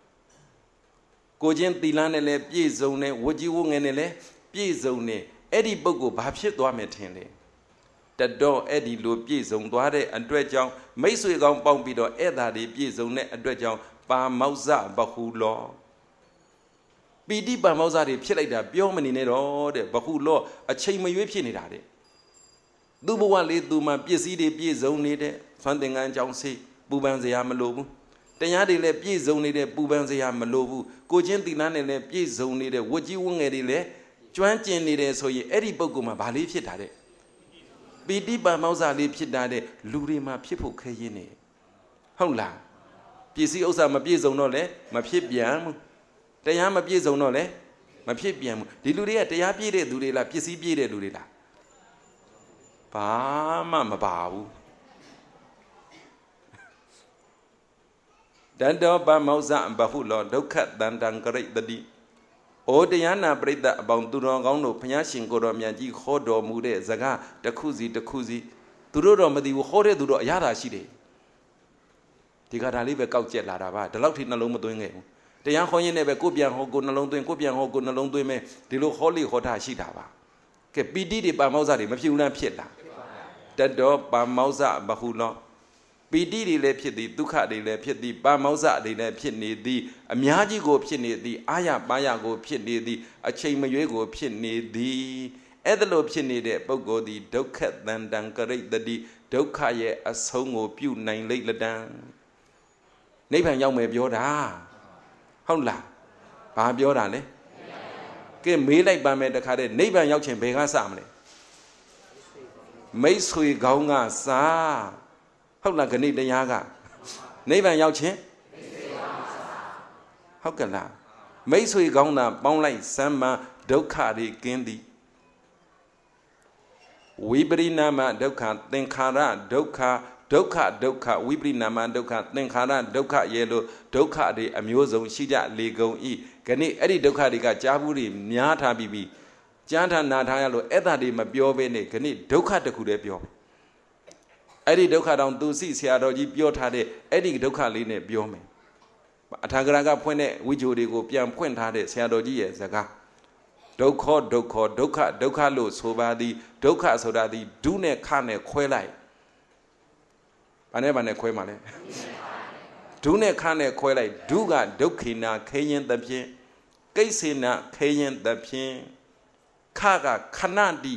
Gojen Tilanele, Piezone, what you won't any Piezone, Eddie Bogo, Babshit Dometine. The door Eddie Lo Piezon, Duade, and Dredjong, Mason Gong Bombido, Eda de Piezone, and Dredjong, Ba Mausa, Bahu Law. Bidi Ba Mausa de Pilada, Bioman in it all, the Bahu Law, a chamber you pinidade. Dubuan lead Duma, Piezi de Piezone, funding and Johnsi, Buban the Amalobu. Tayadi le Piezone de Buban the Amalobu, Gojenti Nane Piezone de what you won't edile, Juantin de so ye Eddie Boguma, Bali Pitade. Bidi Ba Mausa de Pitade, Lurima people Kayene. Honla. Piezi Osa ma Piezonole, ma Pibiam. Tayama Piezonole, ma Pibiam. The Luria, Tayapi de Dudela, Piezi de Dudela. Pa Mamma Bau. Dando Ba Mausa and Bahulo, do cut than great the D. O Diana Breda about Durangano, Panyashin Goromiaji, Hodo Mude, Zaga, the Kuzi, Duro Madi, Hore Duro Yara Shide. Tigara live a couch at Larava, the Lautin alone doing it. The young Hoyan never could be a Hogun alone doing Copian Hogun alone doing me, the low holy Hota Shidava. Ke Bidi Ba Mausa, Mafuna Pieta. That dog Ba Mausa Bahulo. Bidi le Piedi, Duca de le Piedi, Ba Mausa de le Piedi, the Amiaji go Piedi, the Aya Baya go Piedi, a Chamber go Piedi, the Edelo Piedi, the Bogo, the Docat than Dankare, the Dokaye, a song of Pew 9 late down. Napan Young may Bioda. Honla. Ba Bioda, ne? Came me like Bame the Cade, Napan Yauchin Bega Samle. May sweet Gaunga sa. How like a need the Yaga? Navan Yauche? How can that? May sweet Gauna, Bounlight, Sama, Dokadi, Gindi. Wibri Nama, Doka, Tenkara, Doka, Wibri Nama, Doka, Tenkara, Doka Yellow, Doka de Amuso, Shida, Lego E. Gani Eddie Doka de Gajaburi, Nyata Bibi, Janta Natayalo, Eda de Mabiovene, Gani Doka de Kudepio. Eddie Doka down to see Seadoji Biotade, Eddie Doka Line Biome. Atagaraga Puene, Wijudi go Pian Puentade, Seadoji, Zaga. Doka lo, Sobadi, Doka Sodadi, Dune Kane, Quelai. I never ne Quemale. Dune Kane, Quelai, Duga, Dokina, Kayan the Pien, Gaisina, Kayan the Pien, Kaga, Kanadi.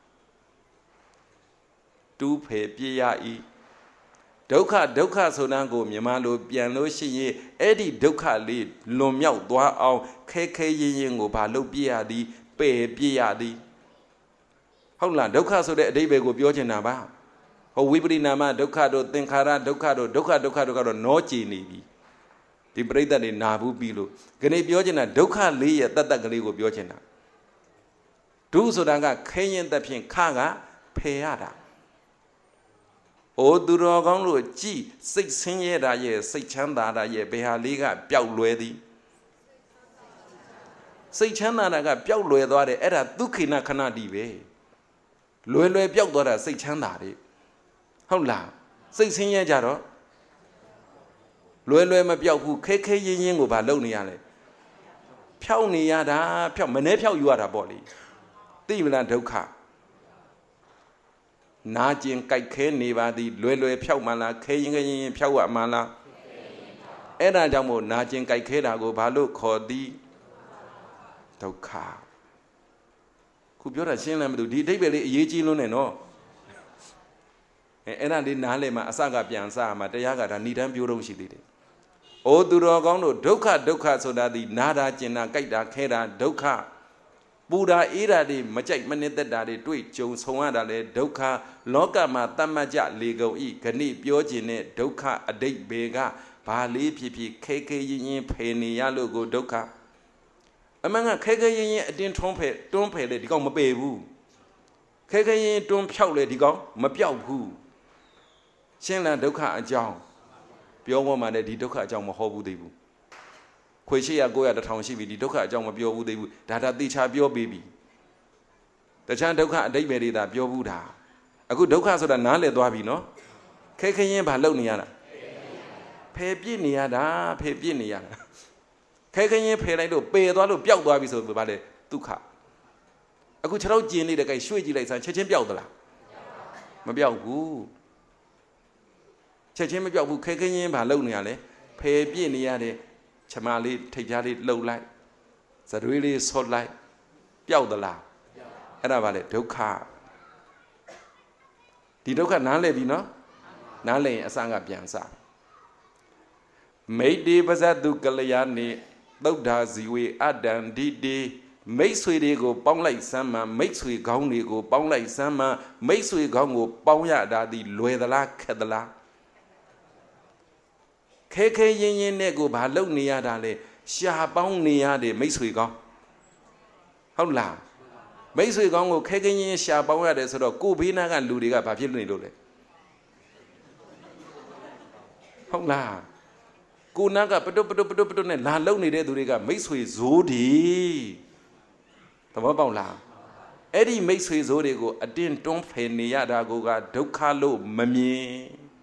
Do pay P.I.E. Doka Sonango, Yamalo, Piano Shi, Eddie Doka lead, Lomiao, Dua out, KK Yingo, Palo Piadi, Pay Piadi. Hold on, Doka so that David go Biojanaba. Oh, Wibri Nama, Dokado, Tenkara, Dokado, no Genie. ဒီပရိသတ်တွေနာဘူးပြီးလို့ခဏပြောချင်တာဒုက္ခလေးရဲ့တတ်တတ်ကလေးကိုပြောချင်တာဒုဆိုတာကခဲရင်သက်ဖြင့်ခကဖယ်ရတာအိုသူတော်ကောင်းတို့ကြည်စိတ်ဆင်းရဲတာရဲ့စိတ်ချမ်းသာတာရဲ့ဘယ်ဟာလေးကပျောက်လွယ်သည်စိတ်ချမ်းသာတာကပျောက်လွယ်သွားတယ်အဲ့ဒါဒုက္ခိနခဏတည်းပဲလွယ်လွယ်ပျောက်သွားတာစိတ်ချမ်းသာတယ်ဟုတ်လားစိတ်ဆင်းရဲကြတော့လွယ်လွယ်မပျောက်ဘူးခဲခဲရင်းရင်းကိုဘာလုပ်နေရလဲဖြောက်နေရတာဖြောက်မနှဲဖြောက်ယူရတာပေါ့လေသိမလားဒုက္ခနာကျင်ကြိုက်ခဲနေပါသည်လွယ်လွယ်ဖြောက်မှလားခဲရင်ခဲရင်ဖြောက်ရမှလားအဲ့ဒါကြောင့်မို့နာကျင်ကြိုက်ခဲတာကိုဘာလို့ခေါ်သည်ဒုက္ခခုပြောတာရှင်းလားမသိဘူးဒီအဓိပ္ပာယ်လေးအရေးကြီးလို့နဲ့နော်အဲ့ဒါလေးနားလည်မှအစကပြန်စမှာတရားကဒါဏိဒန်းပြောတော့ရှိသေးတယ်။အိုသူတော်ကောင်းတို့ဒုက္ခဒုက္ခဆိုတာဒီနာတာကျင်တာကြိုက်တာခဲတာဒုက္ခပူတာအေးတာတွေမကြိုက်မနစ်သက်တာတွေတွေ့ကြုံဆုံရတာလေဒုက္ခလောကမှာတတ်မှတ်ကြလေကုန်ဤခဏိပြောခြင်းနဲ့ဒုက္ခအတိတ်ဘေကဘာလေးဖြစ်ဖြစ်ခဲခဲရင်ရင်ဖယ်နေရလို့ကိုဒုက္ခအမှန်ကခဲခဲရင်ရင်အတင်းတွန်းဖယ်လေဒီကောင်မပေဘူးခဲခဲရင်တွန်းဖြောက်လေဒီကောင်မပြောက်ဘူးရှင်းလားဒုက္ခအကြောင်းပြောမှလည်းဒီဒုက္ခအကြောင်းမဟောဘူးသေးဘူးခွေ800 900 1000ရှိပြီဒီဒုက္ခအကြောင်းမပြောဘူးသေးဘူးဒါသေချာပြောပေးပြီတခြားဒုက္ခအတိတ်ပဲတွေသာပြောဘူးတာအခုဒုက္ခဆိုတာနားလည်သွားပြီနော်ခဲခဲရင်ဘာလုပ်နေရတာဖယ်ပြစ်နေရတာဖယ်ပြစ်နေရတာခဲခဲရင်ဖယ်လိုက်လို့ပယ်သွားလို့ပျောက်သွားပြီဆိုဘာလဲဒုက္ခအခုခြေထောက်ကျင်နေတဲ့ကဲရွှေ့ကြည့်လိုက်စမ်းချက်ချင်းပျောက်သလားမပျောက်ဘူးချက်ချင်းမပြောက်ဘူးခဲခဲရင်းဘာလုပ်နေရလဲဖယ်ပြစ်နေရတဲ့ချမလေးထိပ်ပြားလေးလှုပ်လိုက်ဇရွေးလေးဆော့လိုက်ပျောက်သလားအဲ့ဒါဘာလဲဒုက္ခဒီဒုက္ခနားလည်ပြီနော်နားလည်ရင်အစကပြန်စမိတ်တိပဇတ်တုကလျာနေသုဒ္ဓဇီဝေအတန္တိတေမိတ်ဆွေတွေကိုပေါင်းလိုက်စမ်းမှမိတ်ဆွေကောင်းတွေကိုပေါင်းလိုက်စမ်းမှမိတ်ဆွေကောင်းကိုပေါင်းရတာဒီလွယ်သလားခက်သလားခဲခဲရင်ရင်နဲ့ကိုဘာလုပ်နေရတာလဲရှာပေါင်းနေရတယ်မိတ်ဆွေကောင်းဟုတ်လားမိတ်ဆွေကောင်းကိုခဲခဲရင်ရင်ရှာပေါင်းရတယ်ဆိုတော့ကိုဘေးနာကလူတွေကဘာဖြစ်နေလို့လဲဟုတ်လားကိုနာကပတုနဲ့လာလုံနေတဲ့သူတွေကမိတ်ဆွေဇိုးဒီသဘောပေါက်လားအဲ့ဒီမိတ်ဆွေဇိုးတွေကိုအတင်းတွန်းဖယ်နေရတာကိုကဒုက္ခလို့မမြင်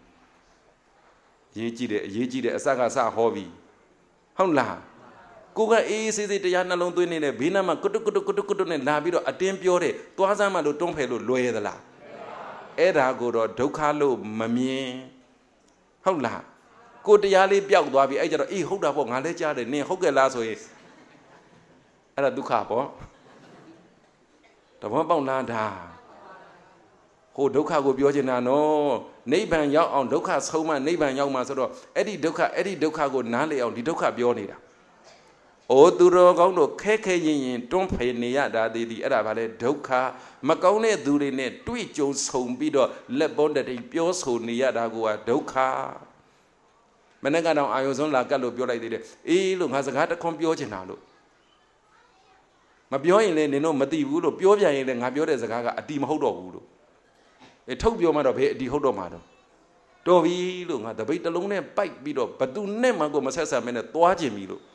ရေးကြည့်တယ်အရေးကြီးတယ်အစကစဟောပြီဟုတ်လားကိုကအေးဆေးဆေးတရားနှလုံးသွင်းနေတဲ့ဘေးနားမှာကုတုနဲ့လာပြီးတော့အတင်းပြောတယ်သွားစမ်းမှလို့တွန်းဖယ်လို့လွယ်သလားအဲ့ဒါကိုတော့ဒုက္ခလို့မမြင်ဟုတ်လားကိုတရားလေးပျောက်သွားပြီအဲ့ကြတော့အေးဟုတ်တာပေါ့ငါလည်းကြားတယ်နင်ဟုတ်ကဲ့လားဆိုရင်အဲ့ဒါဒုက္ခပေါ့တဘောပေါက်လားဒါဟိုဒုက္ခကိုပြောချင်တာနော်နိဗ္ဗာန်ရောက်အောင်ဒုက္ခဆုံးမှနိဗ္ဗာန်ရောက်မှာဆိုတော့အဲ့ဒီဒုက္ခကိုနားလည်အောင်ဒီဒုက္ခပြောနေတာ။အိုသူတော်ကောင်းတို့ခဲခဲရင်ရင်တွန်းဖယ်နေရတာဒီအဲ့ဒါဗါလဲဒုက္ခမကောင်းတဲ့သူတွေနဲ့တွေ့ကြုံဆုံပြီးတော့လက်ပေါ်တတိပြောဆိုနေရတာကဒုက္ခမနေ့ကတော့အာယုံဆုံးလာကတ်လို့ပြောလိုက်သေးတယ်အေးလို့ငါစကားတခွန်းပြောချင်တာလို့မပြောရင်လည်းနင်တို့မသိဘူးလို့ပြောပြရင်လည်းငါပြောတဲ့စကားကအတီမဟုတ်တော့ဘူးလို့ထုတ်ပြောမှတော့ဘယ်အတီဟုတ်တော့မှာတော့တော်ပြီလို့ငါတပိတ်တစ်လုံးနဲ့ပိုက်ပြီးတော့ဘသူနဲ့မှကိုမဆက်ဆံမနဲ့သွားခြင်းပြီလို့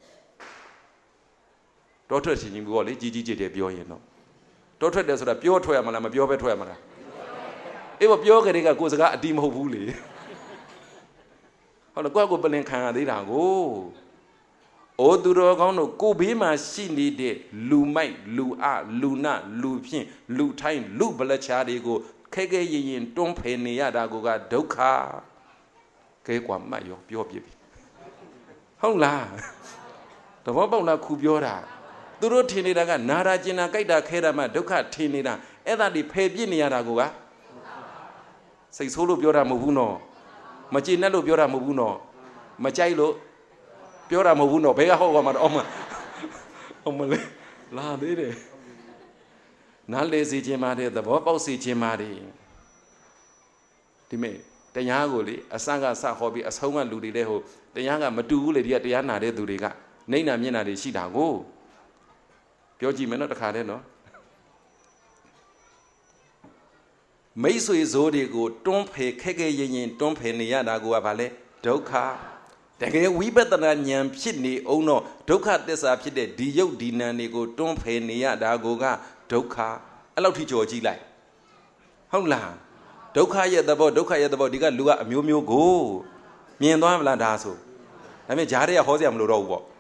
တောထွက်ခြင်းကြီးဘောလေကြီးကျယ်ပြောရင်တော့တောထွက်တယ်ဆိုတာပြောထွက်ရမလားမပြောပဲထွက်ရမလားအေးဘောပြောကြတဲ့ကကိုစကားအတီမဟုတ်ဘူးလေဟုတ်လားကိုပလင်ခံရသေးတာကိုအိုသူတော်ကောင်းတို့ကိုဘေးမှာရှိနေတဲ့လူမိုက်လူအလူနလူဖြင့်လူထိုင်းလူဗလက်ချာတွေကိုခဲခဲရင်ရင်တွန်းဖယ်နေရတာကဒုက္ခကဲကွာမှတ်ရောပြောပြပြီဟုတ်လားတဘောပေါက်လားခုပြောတာသူတို့ထင်နေတာကနာရာကျင်နာကြိုက်တာခဲတာမှဒုက္ခထင်နေတာအဲ့ဒါဒီဖယ်ပြစ်နေရတာကစိတ်ဆိုးလို့ပြောတာမဟုတ်ဘူးနော်မကျေနပ်လို့ပြောတာမဟုတ်ဘူးနော်မကြိုက်လို့ပြောတာမဟုတ်ဘူးနော်ဘယ်ကဟောကမှာတော့အောင်မလဲလာသေးတယ်နားလေစီခြင်းပါတယ်သဘောပေါက်စီခြင်းပါတယ်ဒီမဲ့တရားကိုလေအစကစဟောပြီးအဆုံးကလူတွေတဲ့ဟိုတရားကမတူဘူးလေဒီကတရားနာတဲ့သူတွေကနှိမ့်နာမျက်နာတွေရှိတာကိုပြောကြည့်မယ်နော်တခါတည်းနော်မိတ်ဆွေဇိုးတွေကိုတွန်းဖယ်ခက်ခဲရင်ရင်တွန်းဖယ်နေရတာကဘာလဲဒုက္ခတကယ်ဝိပဿနာဉာဏ်ဖြစ်နေအောင်တော့ဒုက္ခသစ္စာဖြစ်တဲ့ဒီယုတ်ဒီနံတွေကိုတွန်းဖယ်နေရတာကဒုက္ခအဲ့လောက်ထိကြော်ကြည့်လိုက်ဟုတ်လားဒုက္ခရဲ့သဘောဒီကလူကအမျိုးမျိုးကိုမြင်သွားမလားဒါဆိုဒါပေမဲ့ဂျားတွေကဟောစရာမလိုတော့ဘူးပေါ့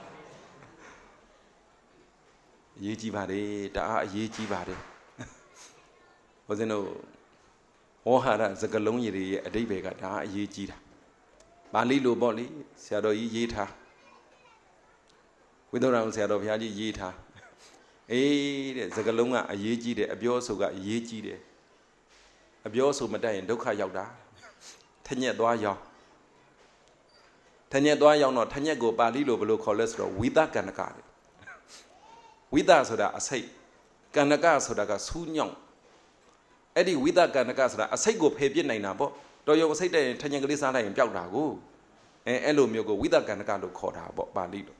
အရေးကြီးပါတယ်တအားအရေးကြီးပါတယ်ဘုဇင်းတို့ဝေါဟာရစကလုံးရည်ရဲ့အဓိပ္ပာယ်ကဒါအရေးကြီးတာပါဠိလိုပေါ့လေဆရာတော်ကြီးရေးထားဝိသုဒ္ဓံဆရာတော်ဘုရားကြီးရေးထားအေးတဲ့စကလုံးကအရေးကြီးတယ်အပြောအဆိုကအရေးကြီးတယ်အပြောအဆိုမတတ်ရင်ဒုက္ခရောက်တာထညက်သွားရောက်တော့ထညက်ကိုပါဠိလိုဘယ်လိုခေါ်လဲဆိုတော့ဝိသကန္နကတဲ့ဝိသဆိုတာအစိတ်ကန္နကဆိုတာကဆူးညောင်းအဲ့ဒီဝိသကန္နကဆိုတာအစိတ်ကိုဖယ်ပြစ်နိုင်တာပေါ့တော်ရုံအစိတ်တဲ့ထညက်ကလေးစားလိုက်ရင်ပျောက်တာကိုအဲ့လိုမျိုးကိုဝိသကန္နကလို့ခေါ်တာပေါ့ပါဠိလို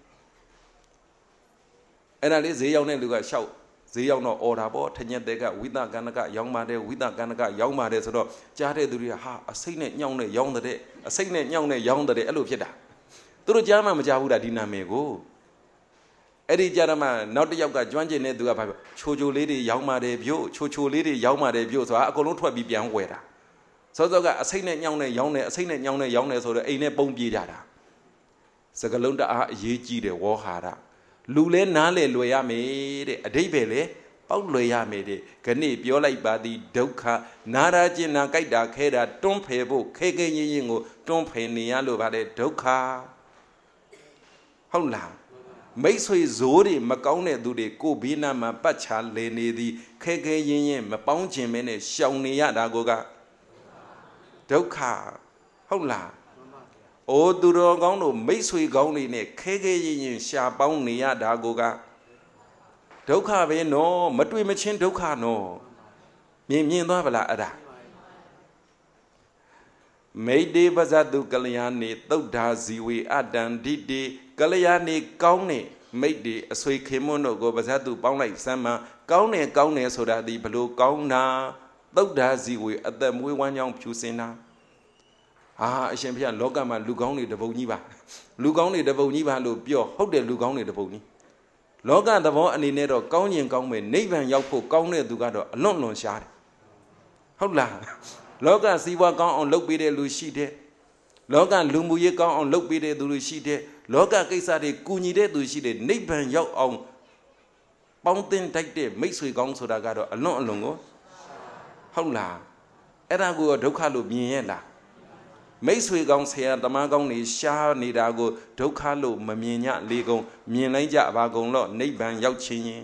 အဲ့ဒါလေးဈေးရောက်တဲ့လူကရှောက်ဈေးရောက်တော့အော်တာပေါ့ထညက်တဲ့ကဝိသကန္နကရောင်းပါတယ်ဝိသကန္နကရောင်းပါတယ်ဆိုတော့ကြားတဲ့သူတွေကဟာအစိတ်နဲ့ညောင်းနဲ့ရောင်းတဲ့အစိတ်နဲ့ညောင်းနဲ့ရောင်းတဲ့အဲ့လိုဖြစ်တာသူတို့ကြားမှမကြားဘူးလားဒီနာမည်ကိုအဲ့ဒီကြတော့မှနောက်တစ်ယောက်ကကျွမ်းကျင်တဲ့သူကဘာပြောချိုလေးတွေရောင်းပါတယ်ပြို့ချိုလေးတွေရောင်းပါတယ်ပြို့ဆိုတာအကုန်လုံးထွက်ပြီးပြန်ဝယ်တာစောစောကအစိတ်နဲ့ညောင်းနဲ့ရောင်းတယ်အစိတ်နဲ့ညောင်းနဲ့ရောင်းတယ်ဆိုတော့အိမ်နဲ့ပုံပြေးကြတာစကလုံးတအားအရေးကြီးတယ်ဝေါဟာရလူလဲနားလေလွယ်ရမယ်တဲ့အဓိပ္ပာယ်လဲပေါက်လွယ်ရမယ်တဲ့ခဏပြောလိုက်ပါသည်ဒုက္ခနာရာကျင်နာကြိုက်တာခဲတာတွန်းဖယ်ဖို့ခဲခဲရင်ရင်ကိုတွန်းဖယ်နေရလို့ဗါတဲ့ဒုက္ခဟုတ်လားမိတ်ဆွေဇိုးတွေမကောင်းတဲ့သူတွေကိုဘေးနားမှာပတ်ချလေနေသည်ခဲခဲရင်ရင်မပေါင်းချင်မဲနဲ့ရှောင်နေရတာကိုကဒုက္ခဟုတ်လားအိုးသူတော်ကောင်းတို့မိတ်ဆွေကောင်းတွေနဲ့ခဲခဲရင်ရင်ရှာပေါင်းနေရတာကိုကဒုက္ခပဲနော်မတွေ့မချင်းဒုက္ခနော်မြင်သွားဗလားအဲ့ဒါမိတ်တေပဇတ်တုကလျာဏီသုဒ္ဓါဇီဝေအတံဒိတေကလျာဏီကောင်းနေမိတ်တေအဆွေခင်မွန်းတို့ကိုပဇတ်တုပေါင်းလိုက်စမ်းမှကောင်းတယ်ဆိုတာဒီဘလို့ကောင်းတာသုဒ္ဓါဇီဝေအသက်မွေးဝမ်းကြောင်းဖြူစင်တာအရှင်ဘုရားလောကမှာလူကောင်းတွေတပုံကြီးပါလူကောင်းတွေတပုံကြီးပါလို့ပြောဟုတ်တယ်လူကောင်းတွေတပုံကြီးလောကသဘောအနေနဲ့တော့ကောင်းရင်ကောင်းမယ်နိဗ္ဗာန်ရောက်ဖို့ကောင်းတဲ့သူကတော့အလွန်ရှားတယ်ဟုတ်လားလောကစီးပွားကောင်းအောင်လုပ်ပေးတဲ့လူရှိတယ်လောကလူမှုရေးကောင်းအောင်လုပ်ပေးတဲ့သူတွေရှိတယ်လောကကိစ္စတွေကူညီတဲ့သူရှိတယ်နိဗ္ဗာန်ရောက်အောင်ပေါင်းတင်တိုက်တဲ့မိတ်ဆွေကောင်းဆိုတာကတော့အလွန်ကိုဟုတ်လားအဲ့ဒါကိုဒုက္ခလို့မြင်ရဲ့လားမိတ်ဆွေကောင်းဆရာသမားကောင်းတွေရှားနေတာကိုဒုက္ခလို့မမြင်ညလေကုန်မြင်လိုက်ကြပါကုန်တော့နိဗ္ဗာန်ရောက်ခြင်းရင်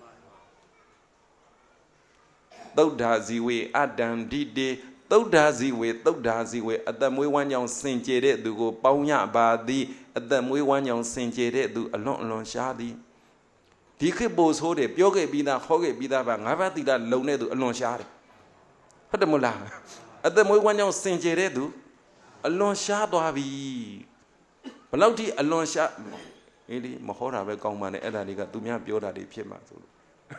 သုဒ္ဓါဇီဝေအတံဒိတေသုဒ္ဓါဇီဝေအသက်မွေးဝမ်းကြောင်းစင်ကြယ်တဲ့သူကိုပေါင်းရပါသည်အသက်မွေးဝမ်းကြောင်းစင်ကြယ်တဲ့သူအလွန်ရှားသည်ဒီခေတ်ပို့ဆိုးတယ်ပြောခဲ့ပြီးသားဟောခဲ့ပြီးသားပါငါးပါးသီလလုံတဲ့သူအလွန်ရှားတယ်ဟုတ်တယ်မလားအသက်မွေးဝမ်းကြောင်းစင်ကြယ်တဲ့သူအလွန်ရှားသွားပြီဘယ်လောက်ထိအလွန်ရှားအေးလေမဟောတာပဲကောင်းပါနဲ့အဲ့ဒါလေးကသူများပြောတာတွေဖြစ်မှာဆိုလို့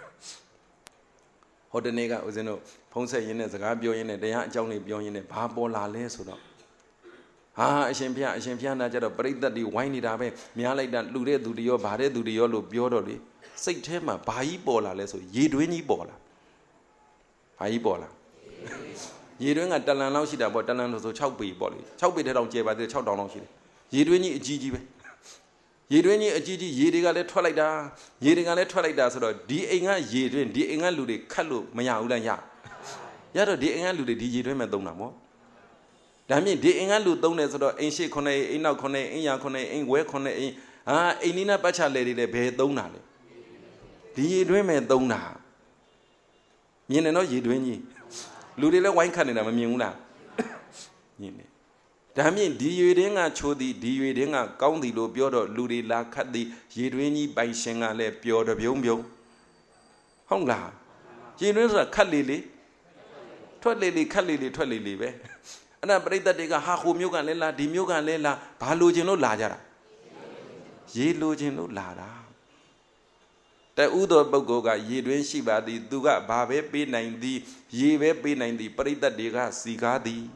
ဟောတနေ့ကဦးဇင်းတို့ဖုံးဆက်ရင်းနဲ့စကားပြောရင်းနဲ့တရားအကြောင်းတွေပြောရင်းနဲ့ဘာပေါ်လာလဲဆိုတော့အရှင်ဘုရားနာကြတော့ပရိသတ်တွေဝိုင်းနေတာပဲများလိုက်တာလှူတဲ့သူတွေရောဗာတဲ့သူတွေရောလို့ပြောတော့လေစိတ်ထဲမှာဘာကြီးပေါ်လာလဲဆိုရေတွင်းကြီးပေါ်လာဘာကြီးပေါ်လာရေတွင်းကတလန်လောက်ရှိတာပေါ့တလန်လို့ဆို6ပေပေါ့လေ6ပေထဲတောင်ကျယ်ပါသေးတယ်6တောင်လောက်ရှိတယ်ရေတွင်းကြီးအကြီးကြီးပဲရေတွင်းကြီးအကြီးကြီးရေတွေကလည်းထွက်လိုက်တာဆိုတော့ဒီအိမ်ကရေတွင်းဒီအိမ်ကလူတွေခတ်လို့မရဘူးလားရတော့ဒီအိမ်ကလူတွေဒီရေတွင်းမဲ့သုံးတာပေါ့ဒါမြင့်ဒီအိမ်ကလူသုံးတယ်ဆိုတော့အိမ်ရှိ9အိမ်အိမ်နောက်9အိမ်ရ9အိမ်ဝဲ9အိမ်အိမ်နီးနားပတ်ချလေတွေလည်းဘယ်သုံးတာလဲဒီရေတွင်းမဲ့သုံးတာမြင်တယ်နော်ရေတွင်းကြီးလူတွေလည်းဝိုင်းခတ်နေတာမမြင်ဘူးလားမြင်တယ်ဒါမြင့်ဒီရွေတွင်းကချိုးသည်ဒီရွေတွင်းကကောင်းသည်လို့ပြောတော့လူတွေလာခတ်သည်ရေတွင်းကြီးပိုင်ရှင်ကလည်းပျော်တပြုံးဟုတ်လားရေတွင်းဆိုတာခတ်လေထွက်လေခတ်လေထွက်လေပဲအဲ့ဒါပြိတ္တတွေကဟာဟိုမျိုးကလည်းလာဒီမျိုးကလည်းလာဘာလိုချင်လို့လာကြတာရေလိုချင်လို့လာတာတူသောပုဂ္ဂိုလ်ကရေတွင်းရှိပါသည်သူကဘာပဲပေးနိုင်သည်ရေပဲပေးနိုင်သည်ပြိတ္တတွေကစီကားသည်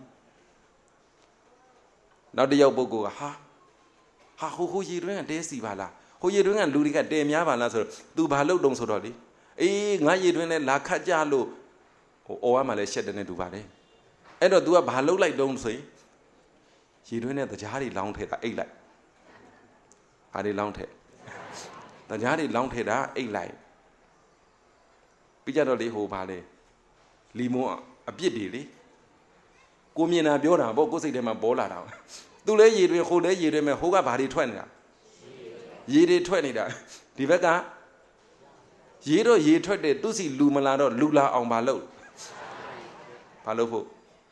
နောက်တစ်ယောက်ပုဂ္ဂိုလ်ကဟာဟိုရေတွင်းကတဲစီပါလားဟိုရေတွင်းကလူတွေကတဲများပါလားဆိုတော့ तू ဘာလုပ်တုံဆိုတော့လေအေးငါရေတွင်းနဲ့လာခတ်ကြလို့ဟိုအော်ရမှလည်းရှက်တဲ့နဲ့တူပါလေအဲ့တော့ तू ကဘာလုပ်လိုက်တုံးဆိုရင်ရေတွင်းနဲ့တရားတွေလောင်းထည့်တာအိတ်လိုက်ဘာတွေလောင်းထည့်တရားတွေလောင်းထည့်တာအိတ်လိုက်ပြီးကြတော့လေဟိုပါလေလီမွန်းအပြစ်တွေလေကိုမြင်တာပြောတာပေါ့ကိုစိတ်ထဲမှာပေါ်လာတာသူလဲရေတွင်ဟိုလဲရေတွင်မဲ့ဟိုကဘာတွေထွက်နေတာရေတွေထွက်နေတာဒီဘက်ကရေတော့ရေထွက်တယ်သူစီလူမလာတော့လူလာအောင်ဘာလုပ်ဖို့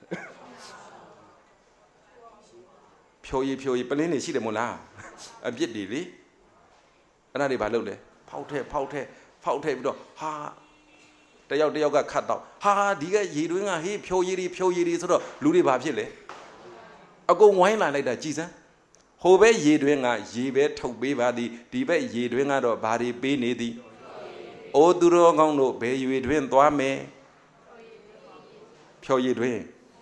ဖြိုးရီပလင်းနေရှိတယ်မို့လားအပြစ်တွေလေအဲ့ဒါတွေဘာလုပ်လဲဖောက်ထဲပြီးတော့ဟာတယောက်ကခတ်တော့ဟာဒီကရေတွင်းကဟေးဖြိုးရီဆိုတော့လူတွေဘာဖြစ်လဲအကုန်ဝိုင်းလာလိုက်တာကြည်စမ်းဟိုဘက်ရေတွင်းကရေပဲထုတ်ပေးပါသည်ဒီဘက်ရေတွင်းကတော့ဘာတွေပေးနေသည်အိုသူတော်ကောင်းတို့ဘယ်ရေတွင်းသွားမယ်ဖြိုးရေတွင်း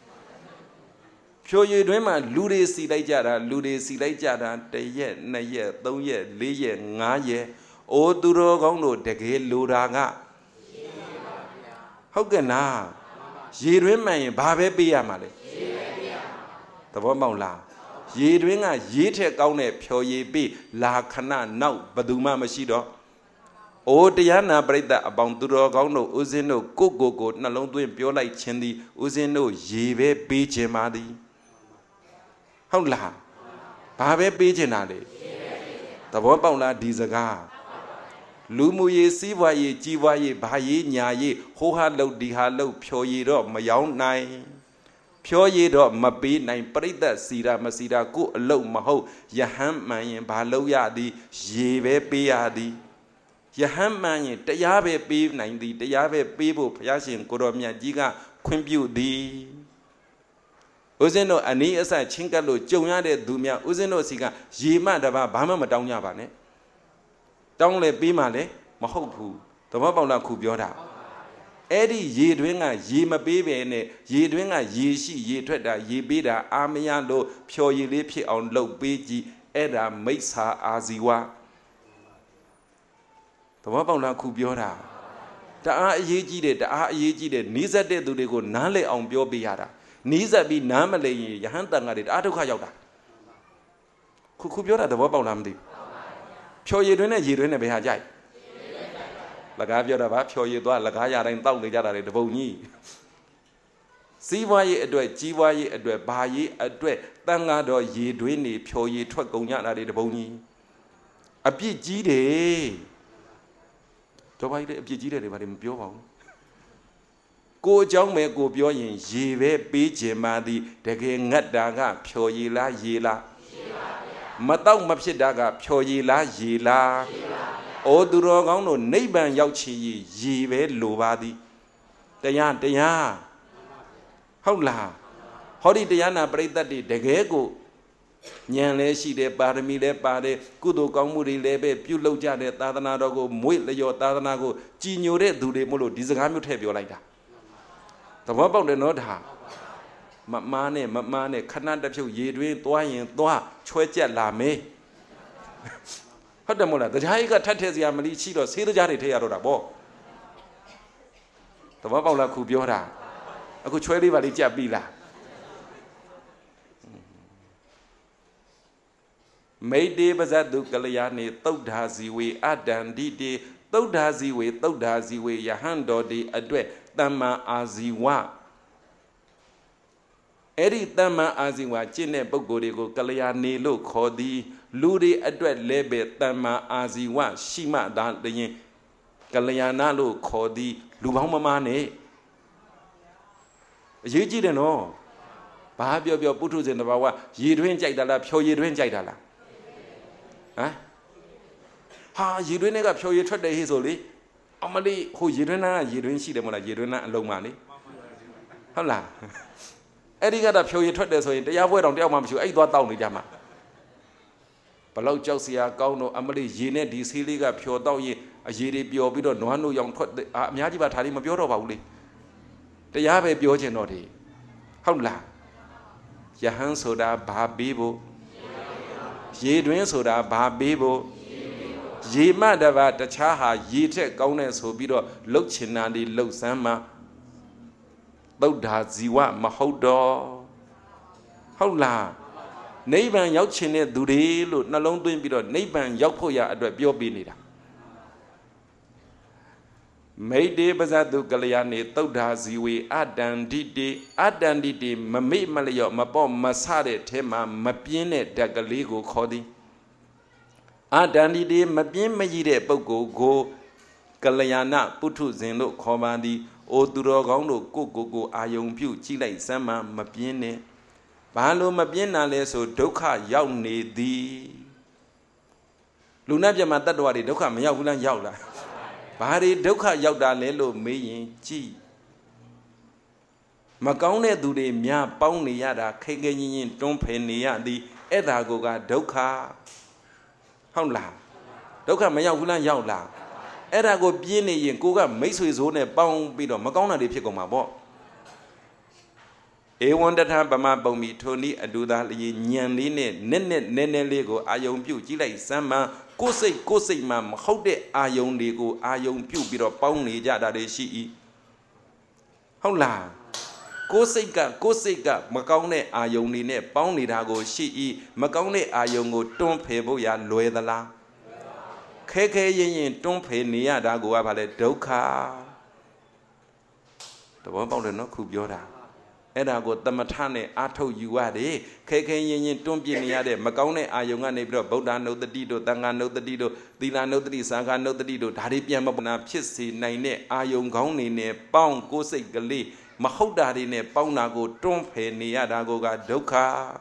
မှာလူတွေစီလိုက်ကြတာ1ရက်2ရက်3ရက်4ရက်5ရက်အိုသူတော်ကောင်းတို့တကယ်လိုတာကဟုတ်ကဲ့လားရေတွင်းမှန်ရင်ဘာပဲပေးရမှာလဲသဘောပေါက်လားရေတွင်းကရေးထက်ကောင်းတဲ့ဖြော်ရည်ပေးလာခဏနောက်ဘယ်သူမှမရှိတော့အိုတရားနာပရိသတ်အပေါင်းသူတော်ကောင်းတို့ဦးဇင်းတို့ကိုနှလုံးသွင်းပြောလိုက်ခြင်းသည်ဦးဇင်းတို့ရေပဲပေးခြင်းပါသည်ဟုတ်လားဘာပဲပေးခြင်းတာလေသဘောပေါက်လားဒီစကားလူမှုရေးစီးပွားရေးကြီးပွားရေးဘာရေးညာရေးဟိုဟာလှုပ်ဒီဟာလှုပ်ဖြော်ရည်တော့မယောင်းနိုင်ဖြောရည်တော့မပေးနိုင်ပရိသတ်စီတာမစီတာကိုအလုတ်မဟုတ်ယဟန်မှန်ရင်ဘာလုပ်ရသည်ရေပဲပေးရသည်ယဟန်မှန်ရင်တရားပဲပေးနိုင်သည်တရားပဲပေးဖို့ဘုရားရှင်ကိုတော်မြတ်ကြီးကခွင့်ပြုသည်ဦးဇင်းတို့အနည်းအဆချင်းကပ်လို့ကြုံရတဲ့သူများဦးဇင်းတို့စီကရေမှတပါဘာမှမတောင်းကြပါနဲ့တောင်းလေပေးမှလည်းမဟုတ်ဘူးသဘောပေါက်လားခုပြောတာအဲ့ဒီရေတွင်းကရေမပေးပဲနဲ့ရေတွင်းကရေရှိရေထွက်တာရေပေးတာအာမရလို့ဖြော်ရည်လေးဖြစ်အောင်လုပ်ပေးကြည့်အဲ့ဒါမိစ္ဆာအာဇီဝသဘောပေါက်လားခုပြောတာတအားအရေးကြီးတယ်နီးစပ်တဲ့သူတွေကိုနားလည်အောင်ပြောပေးရတာနီးစပ်ပြီးနားမလည်ရင်ယဟန်တန်ကတွေတအားဒုက္ခရောက်တာခုပြောတာသဘောပေါက်လားမသိဖြော်ရည်တွင်းနဲ့ရေတွင်းနဲ့ဘယ်ဟာကြိုက်လကားပြောတာပါဖြော်ရည်သွားလကားရတိုင်းတောက်နေကြတာတွေတပုံကြီးစီးပွားရေးအတွက်ကြီးပွားရေးအတွက်ဘာရေးအတွက်တန်ဃာတော်ရေတွင်းနေဖြော်ရည်ထွက်ကုန်ကြတာတွေတပုံကြီးအပြစ်ကြီးတယ်တော်ပါကြီးတဲ့အပြစ်ကြီးတယ်တွေဘာတွေမပြောပါဘူးကိုအကြောင်းပဲကိုပြောရင်ရေပဲပေးခြင်းပါသည်တကယ်ငတ်တာကဖြော်ရည်လားရေလားမတော့မဖြစ်တာကဖြော်ရည်လားရေလားအိုသူတော်ကောင်းတို့နိဗ္ဗာန်ရောက်ချင်ရေပဲလိုပါသည်တရားဟုတ်လားဟောဒီတရားနာပရိသတ်တွေတကယ်ကိုဉာဏ်လည်းရှိတယ်ပါရမီလည်းပါတယ်ကုသိုလ်ကောင်းမှုတွေလည်းပဲပြုလုပ်ကြတဲ့သာသနာတော်ကိုမွေ့လျော်သာသနာကိုကြည်ညိုတဲ့သူတွေမို့လို့ဒီစကားမျိုးထည့်ပြောလိုက်တာသဘောပေါက်တယ်နော်ဒါမမားနဲ့ခဏတစ်ဖြုတ်ရေတွင်းသွားရင်သွားချွဲကြက်လာမယ်ဟုတ်တယ်မို့လားတရားကြီးကထပ်ထည့်စရာမလီရှိတော့ဆေးတရားတွေထည့်ရတော့တာပေါ့သဘောပေါက်လားခုပြောတာအခုချွဲလေးပါလေးကြက်ပြီလားမိတ်တေပဇတ်တုကလျာနေသုဒ္ဓာဇီဝေအတန္တိတေသုဒ္ဓာဇီဝေယဟန်တော်ဒီအတွက်တမ္မာအာဇီဝအဲ့ဒီတမ္မာအာဇီဝကျင့်တဲ့ပုဂ္ဂိုလ်တွေကိုကလျာနေလို့ခေါ်သည်လူတွေအတွက်လည်းပဲတမ္မာအာဇီဝရှိမှသာလျင်ကလျာဏလို့ခေါ်သည်လူပေါင်းမမားနဲ့အရေးကြီးတယ်နော်ဘာပြောပုထုဇဉ်တဘာဝရေတွင်းကြိုက်တာလားဖြော်ရည်တွင်းကြိုက်တာလားဟာရေတွင်းတွေကဖြော်ရည်ထွက်တယ်ဟေ့ဆိုလေအမလေးဟိုရေတွင်းကရေတွင်းရှိတယ်မဟုတ်လားရေတွင်းကအလုံးပါလေဟုတ်လား Erigada Pui Twitter, so they are waiting on the Amam, I got down with Yama. Below Chelsea, Gauno, Amali, Gene, this Hiliga, Pure Dowie, a Giri Biobido, no one young put the Miajiba Tarima Bioro Bauli. They have a Biogenoti. How la? Yahan soda, Babibo. Ye doing soda, Babibo. Ye Madava, the Chaha, ye take Gaunes who bido, look chinadi, look Sama. Loda Ziwa, Mahodo. How la? Neighbor Yauchine, do they look no long doing bido, neighbor Yaupoya at the Biobinida. Mayday Bazadu Galiani, Toda Ziwi, Adan Didi, Mame Malayo, Mabom, Masade, Tema, Mapine, Dagaligo, Codi. Adan Didi, Mabin Mayide, Bogo, Go, Galayana, Putu Zeno, Comandi, O Durogono, Go, Ayong Pew, Chile, Sama, Mapine. Balo Mabina leso, Doka, Yaune, the Lunaja Matadwari, Doka, Yaula Yaula. Bahari Doka Yauda Lelo Mayin Chi Macone do de Mia Pauni Yada, Kagain, Don't Penia, the Edagoga Doka Howla Doka Mayagula Yaula Edago Biene and Goga, Maso is own a bound bit of Macona de Picomabo. A one that time by my bomi, Tony, I do that Yanine, Nene Lego, Ayon Pew, Chile, Sama. Kose mam, how de ayon lego, ayon pew bit of pony jada de she. How la? Kosega, Macone ayonine, pony dago she, Macone ayongo, don't pay boya, loedala. Keke yin, don't pay near dago abale doka. The one about the no kubioda. Edago Damatane, Ato Uade, Keke don't be near there, Macone, Ayonga neighbor, Boda know the Dido, Danga know the Dido, Dila know the Saga know the Dido, Tadipiamabana, Chissy, Nine, Ayongoni, ne, Pound, Gose Gali, Mahodari, ne, Paunago, Tompe, Niadagoga, Doka.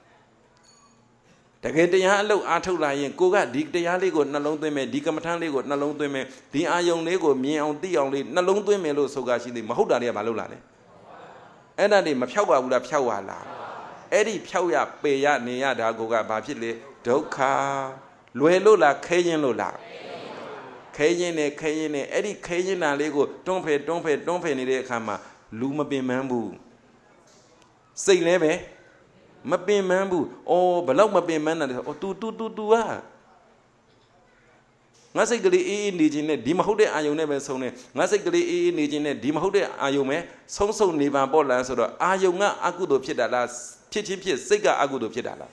The Gedialo, Ato Lion, Goga, Dick de Aligo, Nalong de me, Dicamatan Lego, Nalong de me, the Ayon Lego, me on the only, Nalong de Melo, Sogashi, Mahodari Balulane. And I did Mapawa would have Pawala. Eddie Pawya, Paya, Niada, Goga, Babile, Doka, Luelola, Kayan Lola. Kayan, Eddie Kayan, and Lego, don't pay any day, Kama, Luma be Mambu. Say, Leve, Mabe Mambu, oh, below Mabe Man, or do. Nasically indigene, Dimahode Ayone Sone, Nasically indigene, Dimahode Ayome, so Niva Bola, so Ayonga Agudo Piedalas, Chichi Sega Agudo Piedala.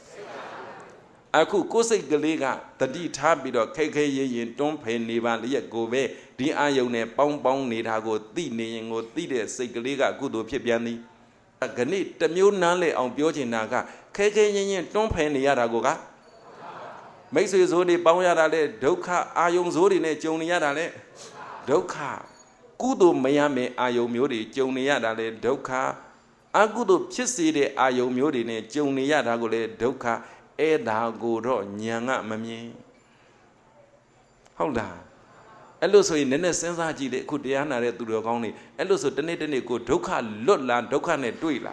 Aku Kose Galega, the D Tabido, KK, don't pay Niva Lia Gove, the Ayone, Bong Nidago, Dini, or Dide, Segalega, Gudo Piani. Ganit, the Munale on Biojinaga, KK, don't pay Niadagoga. Makes his only Bawayale, Doka, Ayon Zodine, Joniadale, Doka, Gudo Mayame, Ayo Mudi, Joniadale, Doka, Agudo Chisside, Ayo Mudine, Joniadagole, Doka, Eda Godo, Nyanga Mami. Hold on. And also in the sense I did could the Anna to the county, and also the Nathan go Doka, Lotla, Doka ne Duila.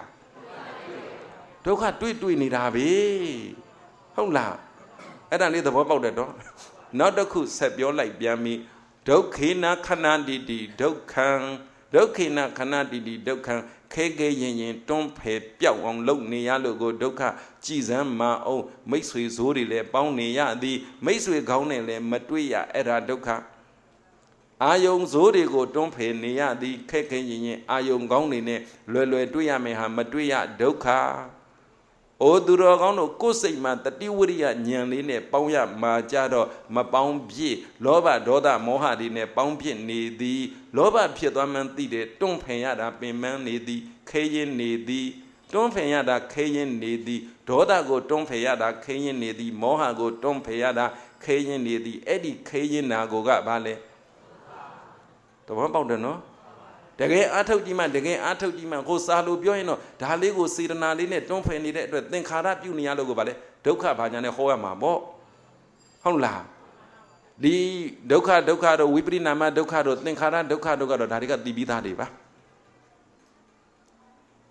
Doka Dui need Abbey. Hold on. I don't need the about the door. Not the cool set your light behind me. Dokina Kanadi, Dokina Kanadi, Dokan, Kege Yin, don't pay Piao on low Nialogo, Doka, Jizam Ma, oh, Maisui Zuri, Baunia, the Maisui Gaune, Matuia, Era Doka. Ayon Zorigo, don't pay Nia, the Keke Yin, Ayon Gaune, Lulu Duya Meha, Matuia, Doka. O Durogono, Cosima, the Diwuria, Nyanine, Pauya, Majado, Mapampi, Loba, Doda, Mohadine, Pampi, Nidi, Loba Piedamanti, don't pay ada payment nidi, Kayan nidi, don't pay ada Kayan nidi, Doda go, don't pay ada Kayan nidi, Moha go, don't pay ada Kayan nidi, Eddie Kayan Nagoga Valley. The one about the no? The gay Atogima, the gay Atogima, go Salo Bioino, the Haligo Sidanale, don't pay any that, then Karab Unialogo Valley, Doka Bajane Hoama Bo. Honla. The Doka, the Whipping Nama, Dokado, then Kara, Doka, Dariga, the Bita Deva.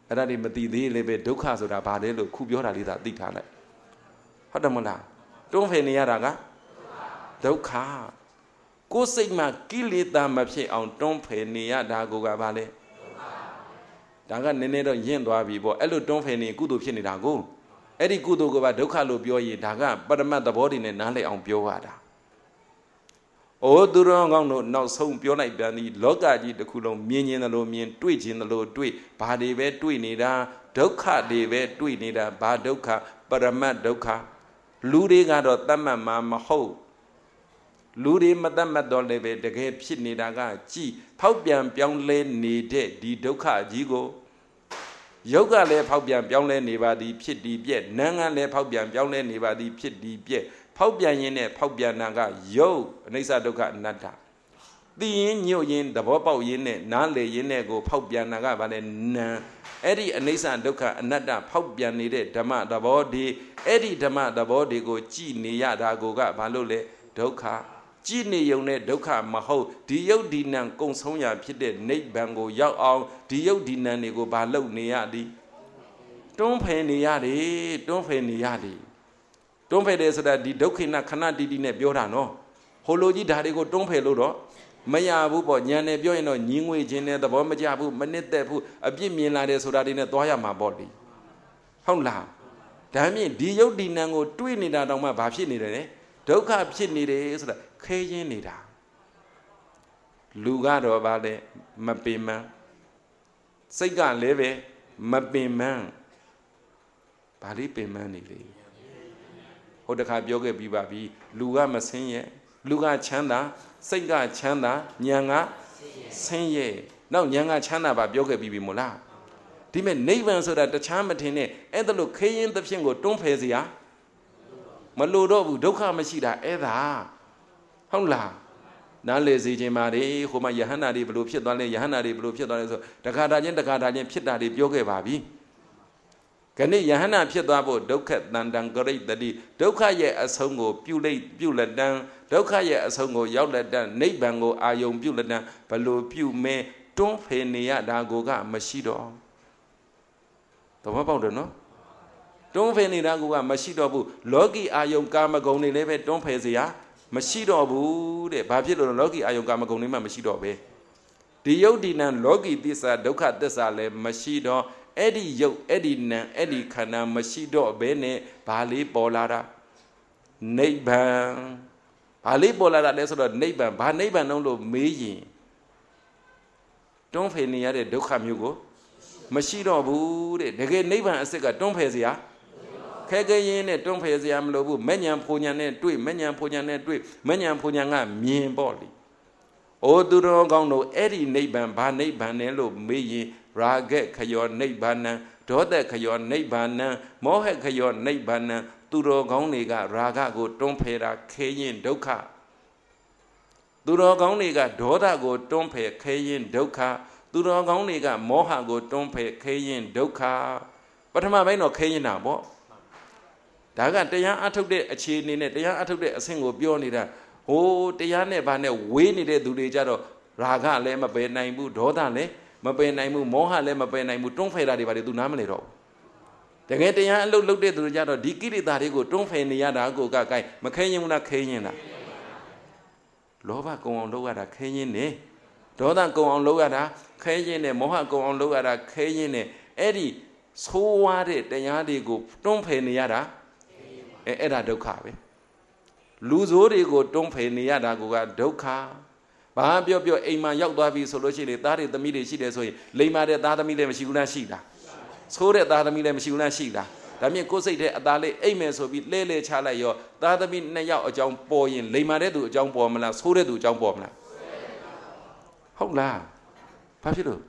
အဲ့ဒါတွေမသိသေးလေပဲဒုက္ခဆိုတာဘာလဲလို့ခုပြောတာလေးသာသိထားလိုက်ဟုတ်တယ်မလားတွန်းဖယ်နေရတာကဒုက္ခကိုယ်စိတ်မှာကိလေသာမဖြစ်အောင်တွန်းဖယ်နေရတာကိုကဘာလဲဒါကနည်းနည်းတော့ယဉ်သွားပြီပေါ့အဲ့လိုတွန်းဖယ်နေကုသိုလ်ဖြစ်နေတာကိုအဲ့ဒီကုသိုလ်ကဘာဒုက္ခလို့ပြောရင်ဒါကပရမတ်သဘောတည်းနဲ့နားလည်အောင်ပြောရတာအိုးသူတော်ကောင်းတို့နောက်ဆုံးပြောလိုက်ပြန်ဒီလောကကြီးတစ်ခုလုံးမြင်ခြင်းသလိုမြင်တွေ့ခြင်းသလိုတွေ့ဘာတွေပဲတွေ့နေတာဒုက္ခတွေပဲတွေ့နေတာဘာဒုက္ခပရမတ်ဒုက္ခလူတွေကတော့တတ်မှတ်မှာမဟုတ်လူတွေမတတ်မှတ်တော့လည်းပဲတကယ်ဖြစ်နေတာကကြည်ဖောက်ပြန်ပြောင်းလဲနေတဲ့ဒီဒုက္ခကြီးကိုယုတ်ကလည်းဖောက်ပြန်ပြောင်းလဲနေပါသည်ဖြစ်ဒီပြက်နာငါလည်းဖောက်ပြန်ပြောင်းလဲနေပါသည်ဖြစ်ဒီပြက်ဖောက်ပြန်ရင်နဲ့ဖောက်ပြန်တာကယုတ်အနိစ္စဒုက္ခအနတ္တသိရင်ညွတ်ရင်သဘောပေါက်ရင်နဲ့နားလေရင်နဲ့ကိုဖောက်ပြန်တာကဘာလဲနာအဲ့ဒီအနိစ္စဒုက္ခအနတ္တဖောက်ပြန်နေတဲ့ဓမ္မသဘောဒီအဲ့ဒီဓမ္မသဘောတွေကိုကြည်နေရတာကိုကဘာလို့လဲဒုက္ခကြည်နေုံနဲ့ဒုက္ခမဟုတ်ဒီယုတ်ဒီနံကုံဆုံးရာဖြစ်တဲ့နိဗ္ဗာန်ကိုရောက်အောင်ဒီယုတ်ဒီနံတွေကိုဘာလုပ်နေရသည်တွန်းဖယ်နေရတယ်တွန်းဖယ်နေရတယ်တွန်းဖယ်တယ်ဆိုတာဒီဒုက္ခိနခဏတီးတီးနဲ့ပြောတာနော်ဟိုလိုကြီးဓာတ်တွေကိုတွန်းဖယ်လို့တော့မရဘူးပေါ့ညံနေပြောရင်တော့ညီငွေခြင်းနဲ့သဘောမကျဘူးမနစ်သက်ဘူးအပြစ်မြင်လာတယ်ဆိုတာတွေနဲ့သွားရမှာပေါ့လေဟုတ်လားဒါမြင့်ဒီယုတ်ဒီနံကိုတွေးနေတာတောင်မှဘာဖြစ်နေတယ်လဲဒုက္ခဖြစ်နေတယ်ဆိုတာခဲရင်းနေတာလူကတော့ဗာလဲမပင်မစိတ်ကလည်းပဲမပင်မဗာလေးပင်မနေလေဟိုတခါပြောခဲ့ပြီးပါပြီလူကမဆင်းရဲလူကချမ်းသာစိတ်ကချမ်းသာဉာဏ်ကဆင်းရဲနောက်ဉာဏ်ကချမ်းသာပါပြောခဲ့ပြီးပြီမို့လားဒီမဲ့နိဗ္ဗာန်ဆိုတာတခြားမထင်နဲ့အဲ့ဒါလို့ခဲရင်သဖြင့်ကိုတွန်းဖယ်စရာမလိုတော့ဘူးဒုက္ခမရှိတာအဲ့ဒါဟုတ်လားနားလေစေခြင်းပါလေဟိုမှာယဟန္တာတွေဘလို့ဖြစ်သွားလဲယဟန္တာတွေဘလို့ဖြစ်သွားလဲဆိုတခါတာချင်းဖြစ်တာတွေပြောခဲ့ပါပြီခဏယဟန္တာဖြစ်သွားဖို့ဒုက္ခတန်တံဂရိတတိဒုက္ခရဲ့အဆုံးကိုပြုလက်တန်းဒုက္ခရဲ့အဆုံးကိုရောက်လက်တန်းနိဗ္ဗာန်ကိုအာယုံပြုလက်တန်းဘလို့ပြုမဲတွန်းဖယ်နေရတာကိုကမရှိတော့သဘောပေါက်တယ်နော်တွန်းဖယ်နေတာကမရှိတော့ဘူးလောကီအာယုံကာမဂုဏ်တွေလည်းပဲတွန်းဖယ်เสียမရှိတော့ဘူးတဲ့ဘာဖြစ်လို့လောကီအာယုံကာမဂုဏ်တွေမှမရှိတော့ပဲဒီယုတ်ဒီနံလောကီသစ္စာဒုက္ခသစ္စာလည်းမရှိတော့အဲ့ဒီယုတ်အဲ့ဒီနံအဲ့ဒီခန္ဓာမရှိတော့ဘဲနဲ့ဘာလေးပေါ်လာတာနိဗ္ဗာန်ဘာလေးပေါ်လာတာလဲဆိုတော့နိဗ္ဗာန်ဘာနိဗ္ဗာန်လုံးလို့မေးရင်တွန်းဖယ်နေရတဲ့ဒုက္ခမျိုးကိုမရှိတော့ဘူးတဲ့တကယ်နိဗ္ဗာန်အစစ်ကတွန်းဖယ်เสียခဲခဲရင်းနဲ့တွန်းဖယ်စရာမလိုဘူးမဉ္ဇဉ်ဖူဉ္ဇဉ်နဲ့တွေ့မဉ္ဇဉ်ဖူဉ္ဇဉ်နဲ့တွေ့မဉ္ဇဉ်ဖူဉ္ဇဉ်ကမြင်ပေါ့လေအိုသူတော်ကောင်းတို့အဲ့ဒီနိဗ္ဗာန်ဘာနိဗ္ဗာန်လဲလို့မေးရင်ရာဂက်ခယောနိဗ္ဗာနံဒေါသခယောနိဗ္ဗာနံမောဟခယောနိဗ္ဗာနံသူတော်ကောင်းတွေကရာဂကိုတွန်းဖယ်တာခဲရင်ဒုက္ခသူတော်ကောင်းတွေကဒေါသကိုတွန်းဖယ်ခဲရင်ဒုက္ခသူတော်ကောင်းတွေကမောဟကိုတွန်းဖယ်ခဲရင်ဒုက္ခပထမပိုင်းတော့ခဲရင်တာပေါ့ဒါကတရားအထုတ်တဲ့အခြေအနေနဲ့တရားအထုတ်တဲ့အဆင့်ကိုပြောနေတာဟိုတရားနဲ့ဘာနဲ့ဝေးနေတဲ့သူတွေကြတော့ရာဂလည်းမပယ်နိုင်ဘူးဒေါသလည်းမပယ်နိုင်ဘူးမောဟလည်းမပယ်နိုင်ဘူးတွန်းဖယ်တာတွေဘာတွေသူနားမလဲတော့တကယ်တရားအလုပ်လုပ်တဲ့သူတွေကြတော့ဒီကိလေသာတွေကိုတွန်းဖယ်နေရတာကိုကကိုက်မခဲရင်ဘူးလားခဲရင်လားလောဘကုံအောင်လုပ်ရတာခဲရင်နဲ့ဒေါသကုံအောင်လုပ်ရတာခဲရင်နဲ့မောဟကုံအောင်လုပ်ရတာခဲရင်နဲ့အဲ့ဒီဆိုးဝါးတဲ့တရားတွေကိုတွန်းဖယ်နေရတာအဲ့ဒါဒုက္ခပဲလူဆိုးတွေကိုတွန်းဖယ်နေရတာကဒုက္ခဘာပြောအိမ်မှာရောက်သွားပြီဆိုလို့ရှိရင်သားတွေသမီးတွေရှိတယ်ဆိုရင်လိမ္မာတဲ့သားသမီးလည်းမရှိဘူးလားရှိလားဆိုးတဲ့သားသမီးလည်းမရှိဘူးလားရှိလားဒါမြင်ကိုယ်စိတ်တဲ့အသားလေးအိမ်မယ်ဆိုပြီးလဲလဲချလိုက်ရောသားသမီးနှစ်ယောက်အကြောင်းပေါ်ရင်လိမ္မာတဲ့သူအကြောင်းပေါ်မလားဆိုးတဲ့သူအကြောင်းပေါ်မလားဟုတ်လားဘာဖြစ်လို့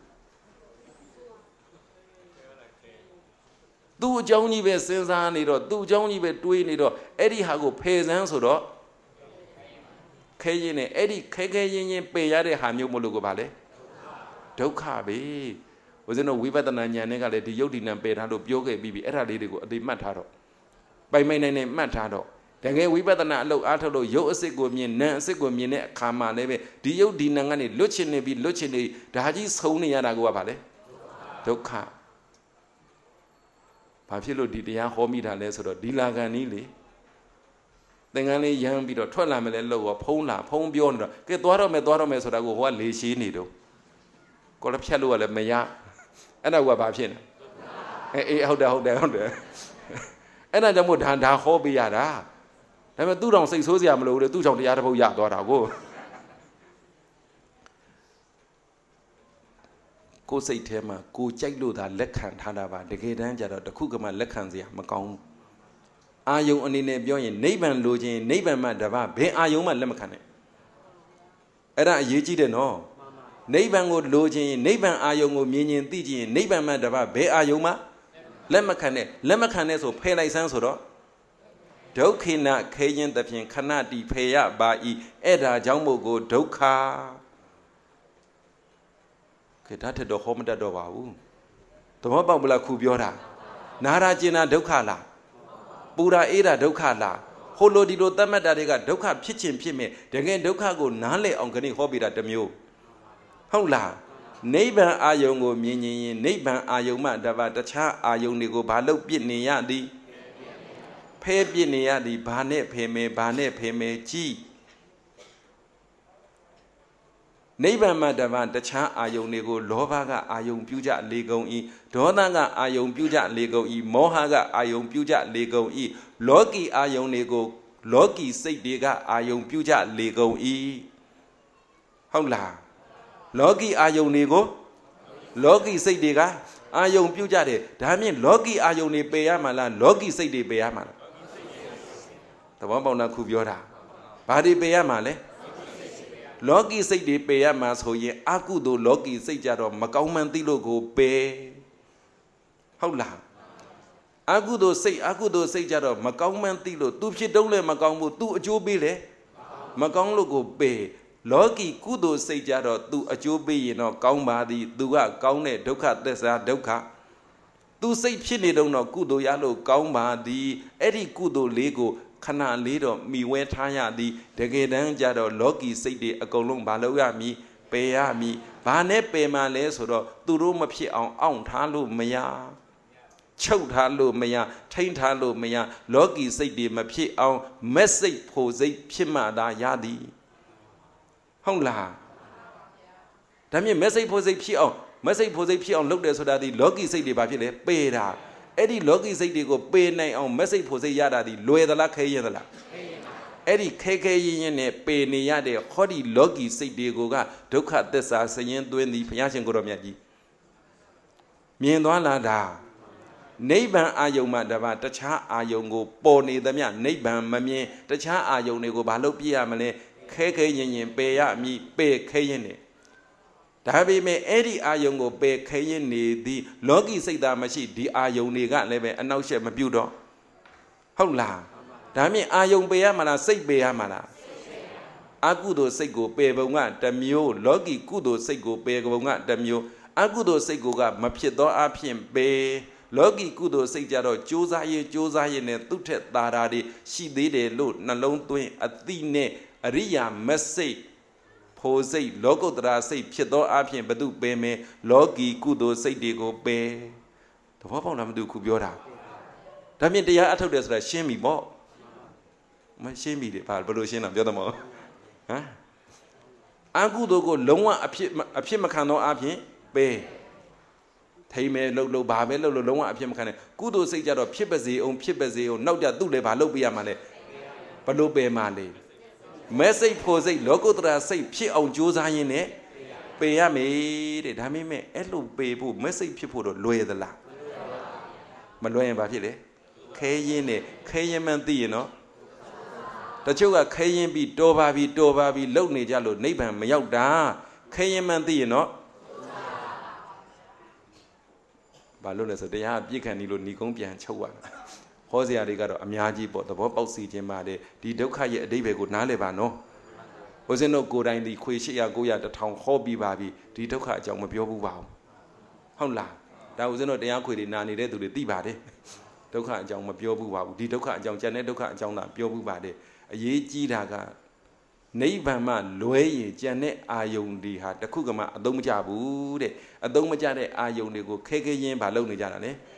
သူ့အကြောင်းကြီးပဲစဉ်းစားနေတော့သူ့အကြောင်းကြီးပဲတွေးနေတော့အဲ့ဒီဟာကိုဖယ်စမ်းဆိုတော့ခဲရင်နဲ့အဲ့ဒီခဲရင်ပယ်ရတဲ့ဟာမျိုးမလို့ကိုပါလေဒုက္ခပဲဦးဇင်းတို့ဝိပဿနာဉာဏ်နဲ့ကလည်းဒီယုတ်ဒီနံပယ်ထားလို့ပြောခဲ့ပြီးပြီအဲ့ဒါလေးတွေကိုအတိမှတ်ထားတော့ပိုင်နိုင်မှတ်ထားတော့တကယ်ဝိပဿနာအလုပ်အားထုတ်လို့ယုတ်အစစ်ကိုမြင်နံအစစ်ကိုမြင်တဲ့အခါမှာလည်းပဲဒီယုတ်ဒီနံကနေလွတ်ချင်နေပြီလွတ်ချင်နေဒါကြီးဆုံးနေရတာကပါလေဒုက္ခဘာဖြစ်လို့ဒီတရားဟောမိတာလဲဆိုတော့ဒီလာကန်ကြီးလေသင်္ကန်းလေးရမ်းပြီးတော့ထွက်လာမယ်လဲလို့ဖုံးပြောနေတော့ကဲသွားတော့မယ်ဆိုတာကိုဟိုကလေရှိနေတော့ကိုလည်းဖြတ်လို့ကလည်းမရအဲ့ဒါကဘာဖြစ်နေအေးဟုတ်တယ်အဲ့ဒါကြောင့်မို့ဒါဟောပေးရတာဒါပေမဲ့သူ့တောင်စိတ်ဆိုးစရာမလိုဘူးလေသူ့ကြောင့်တရားတစ်ပုဒ်ရသွားတာကိုစိတ်ထဲမှာကိုကြိုက်လို့သာလက်ခံထားတာပါတကယ်တမ်းကျတော့တခုကမှလက်ခံစရာမကောင်းဘူးအာယုံအနေနဲ့ပြောရင်နိဗ္ဗာန်လိုချင်နိဗ္ဗာန်မှတပါဘယ်အာယုံမှလက်မခံနဲ့အဲ့ဒါအရေးကြီးတယ်နော်နိဗ္ဗာန်ကိုလိုချင်နိဗ္ဗာန်အာယုံကိုမြင်ရင်သိချင်နိဗ္ဗာန်မှတပါဘယ်အာယုံမှလက်မခံနဲ့ဆိုဖယ်လိုက်စမ်းဆိုတော့ဒုက္ခိနခဲရင်တဖြင့်ခဏတီဖယ်ရပါ၏အဲ့ဒါကြောင့်မို့ကိုဒုက္ခခေတ္တထက်တော့ဟောမတတ်တော့ပါဘူးသဘောပေါက်မလားခုပြောတာနာရာကျင်တာဒုက္ခလားပူရာအေးတာဒုက္ခလားဟိုလိုဒီလိုသတ်မှတ်တာတွေကဒုက္ခဖြစ်ခြင်းဖြစ်မယ်တကယ်ဒုက္ခကိုနားလည်အောင်ခဏဟောပြတာတစ်မျိုးဟုတ်လားနိဗ္ဗာန်အာယုံကိုမြင်ရင်နိဗ္ဗာန်အာယုံမှတပါတခြားအာယုံတွေကိုဘာလို့ပြစ်နေရသည်ဖဲပြစ်နေရသည်ဘာနဲ့ဖယ်မယ်ကြည်နိဗ္ဗာန်မှတပါတခြားအာယုန်တွေကိုလောဘကအာယုန်ပြုကြလေကုန်၏ဒေါသကအာယုန်ပြုကြလေကုန်၏မောဟကအာယုန်ပြုကြလေကုန်၏လောကီအာယုန်တွေကိုလောကီစိတ်တွေကအာယုန်ပြုကြလေကုန်၏ဟုတ်လားလောကီအာယုန်တွေကိုလောကီစိတ်တွေကအာယုန်ပြုကြတယ်ဒါမြင်လောကီအာယုန်တွေပယ်ရမှာလားလောကီစိတ်တွေပယ်ရမှာလားသဘောပေါက်လားခုပြောတာဘာတွေပယ်ရမှာလဲလောကီစိတ်တွေပယ်ရမှာဆိုရင်အကုသိုလ်လောကီစိတ်ကြတော့မကောင်းမှန်းသိလို့ကိုပယ်ဟုတ်လားအကုသိုလ်စိတ်ကြတော့မကောင်းမှန်းသိလို့သူဖြစ်တုံးလည်းမကောင်းဘူးသူအကျိုးပေးလေမကောင်းလို့ကိုပယ်လောကီကုသိုလ်စိတ်ကြတော့သူအကျိုးပေးရင်တော့ကောင်းပါသည်သူကကောင်းတဲ့ဒုက္ခသစ္စာဒုက္ခသူစိတ်ဖြစ်နေတော့ကုသိုလ်ရလို့ကောင်းပါသည်အဲ့ဒီကုသိုလ်လေးကိုခဏလေးတော့မိဝဲထားရသည်တကယ်တမ်းကျတော့လောကီစိတ်တွေအကုန်လုံးမလုပ်ရမည်ပယ်ရမည်ဘာနဲ့ပယ်မှလဲဆိုတော့သူတို့မဖြစ်အောင်အောင့်ထားလို့မရချုပ်ထားလို့မရထိန်းထားလို့မရလောကီစိတ်တွေမဖြစ်အောင်မက်စိတ်ဖို့စိတ်ဖြစ်မှသာရသည်ဟုတ်လားဒါမြင်မက်စိတ်ဖို့စိတ်ဖြစ်အောင်လုပ်တယ်ဆိုတာဒီလောကီစိတ်တွေဘာဖြစ်လဲပယ်တာအဲ့ဒီလောကီစိတ်တွေကိုပယ်နိုင်အောင်မက်စိတ်ဖို့စိတ်ရတာဒီလွယ်သလားခဲရင်သလားအဲ့ဒီခဲရင်နဲ့ပယ်နေရတဲ့ဟောဒီလောကီစိတ်တွေကိုကဒုက္ခသစ္စာဆရင်သွင်းသည်ဘုရားရှင်ကိုတော်မြတ်ကြီးမြင်သွားလားဒါနိဗ္ဗာန်အာယုံမှတပါတခြားအာယုံကိုပေါ်နေသမျှနိဗ္ဗာန်မမြင်တခြားအာယုံတွေကိုဘာလို့ပြရမလဲခဲရင်ပယ်ရမည်ပယ်ခဲရင်နဲ့ဒါပေမဲ့အဲ့ဒီအာယုံကိုပယ်ခဲရင်နေသည်လောကီစိတ်သားမရှိဒီအာယုံတွေကလည်းပဲအနောက်ရှက်မပြုတ်တော့ဟုတ်လားဒါမြင်အာယုံပယ်ရမှာလားစိတ်ပယ်ရမှာလားအကုသိုလ်စိတ်ကိုပယ်ပုံကတစ်မျိုးလောကီကုသိုလ်စိတ်ကိုပယ်ပုံကတစ်မျိုးအကုသိုလ်စိတ်ကမဖြစ်သောအဖြစ်ပယ်လောကီကုသိုလ်စိတ်ကြတော့ကြိုးစားရင်နဲ့သူ့ထက်သာတာတွေရှိသေးတယ်လို့နှလုံးသွင်းအသိနဲ့အရိယာမစိတ်ဖို့စိတ်လောကုတ္တရာစိတ်ဖြစ်သောအဖြစ်ဘသူပယ်မယ်လောကီကုသိုလ်စိတ်တွေကိုပယ်သဘောပေါက်လားမသိဘူးခုပြောတာဒါမြင်တရားအထုတ်တယ်ဆိုတာရှင်းပြီပေါ့မရှင်းပြီလေဘာလို့ရှင်းတာပြောတော့မဟုတ်ဟမ်အကုသိုလ်ကိုလုံးဝအဖြစ်မခံသောအဖြစ်ပယ်ထိမ့်မယ်လှုပ်ဘာပဲလှုပ်လုံးဝအဖြစ်မခံနဲ့ကုသိုလ်စိတ်ကြတော့ဖြစ်ပါစေအောင်နောက်ကြသူ့လည်းဘာလုပ်ပေးရမှာလဲဘလို့ပယ်မှာလဲမဲစိတ်ဖို့စိတ်လောကုတ္တရာစိတ်ဖြစ်အောင်ကြိုးစားရင်းနဲ့ပယ်ရမယ်တဲ့ဒါပေမဲ့အဲ့လိုပယ်ဖို့မဲစိတ်ဖြစ်ဖို့တော့လွယ်သလားမလွယ်ရင်ဘာဖြစ်လဲခဲရင်နဲ့ခဲရင်မှန်သိရင်နော်တချို့ကခဲရင်ပြီးတော်ပါပြီလှုပ်နေကြလို့နိဗ္ဗာန်မရောက်တာခဲရင်မှန်သိရင်နော်ဘာလို့လဲဆိုတရားပြည့်ခံနေလို့ဏီကုန်းပြန်ချုပ်ရတာဟောစရာတွေကတော့အများကြီးပေါ့သဘောပေါက်စီခြင်းပါတယ်ဒီဒုက္ခရဲ့အတိပ္ပယ်ကိုနားလည်ပါနော်ဘုဇင်းတို့ကိုယ်တိုင်ဒီခွေ800 900 1000ဟောပြီးပါပြီဒီဒုက္ခအကြောင်းမပြောဘူးပါဘူးဟုတ်လားဒါဘုဇင်းတို့တရားခွေတွေနာနေတဲ့သူတွေသိပါတယ်ဒုက္ခအကြောင်းမပြောဘူးပါဘူးဒီဒုက္ခအကြောင်းကျန်တဲ့ဒုက္ခအကြောင်းသာပြောဘူးပါတယ်အရေးကြီးတာကနိဗ္ဗာန်မှလွဲရင်ကျန်တဲ့အာယုန်တွေဟာတခုကမှအသုံးမကျဘူးတဲ့အသုံးမကျတဲ့အာယုန်တွေကိုခဲရင်ဘာလုပ်နေကြတာလဲ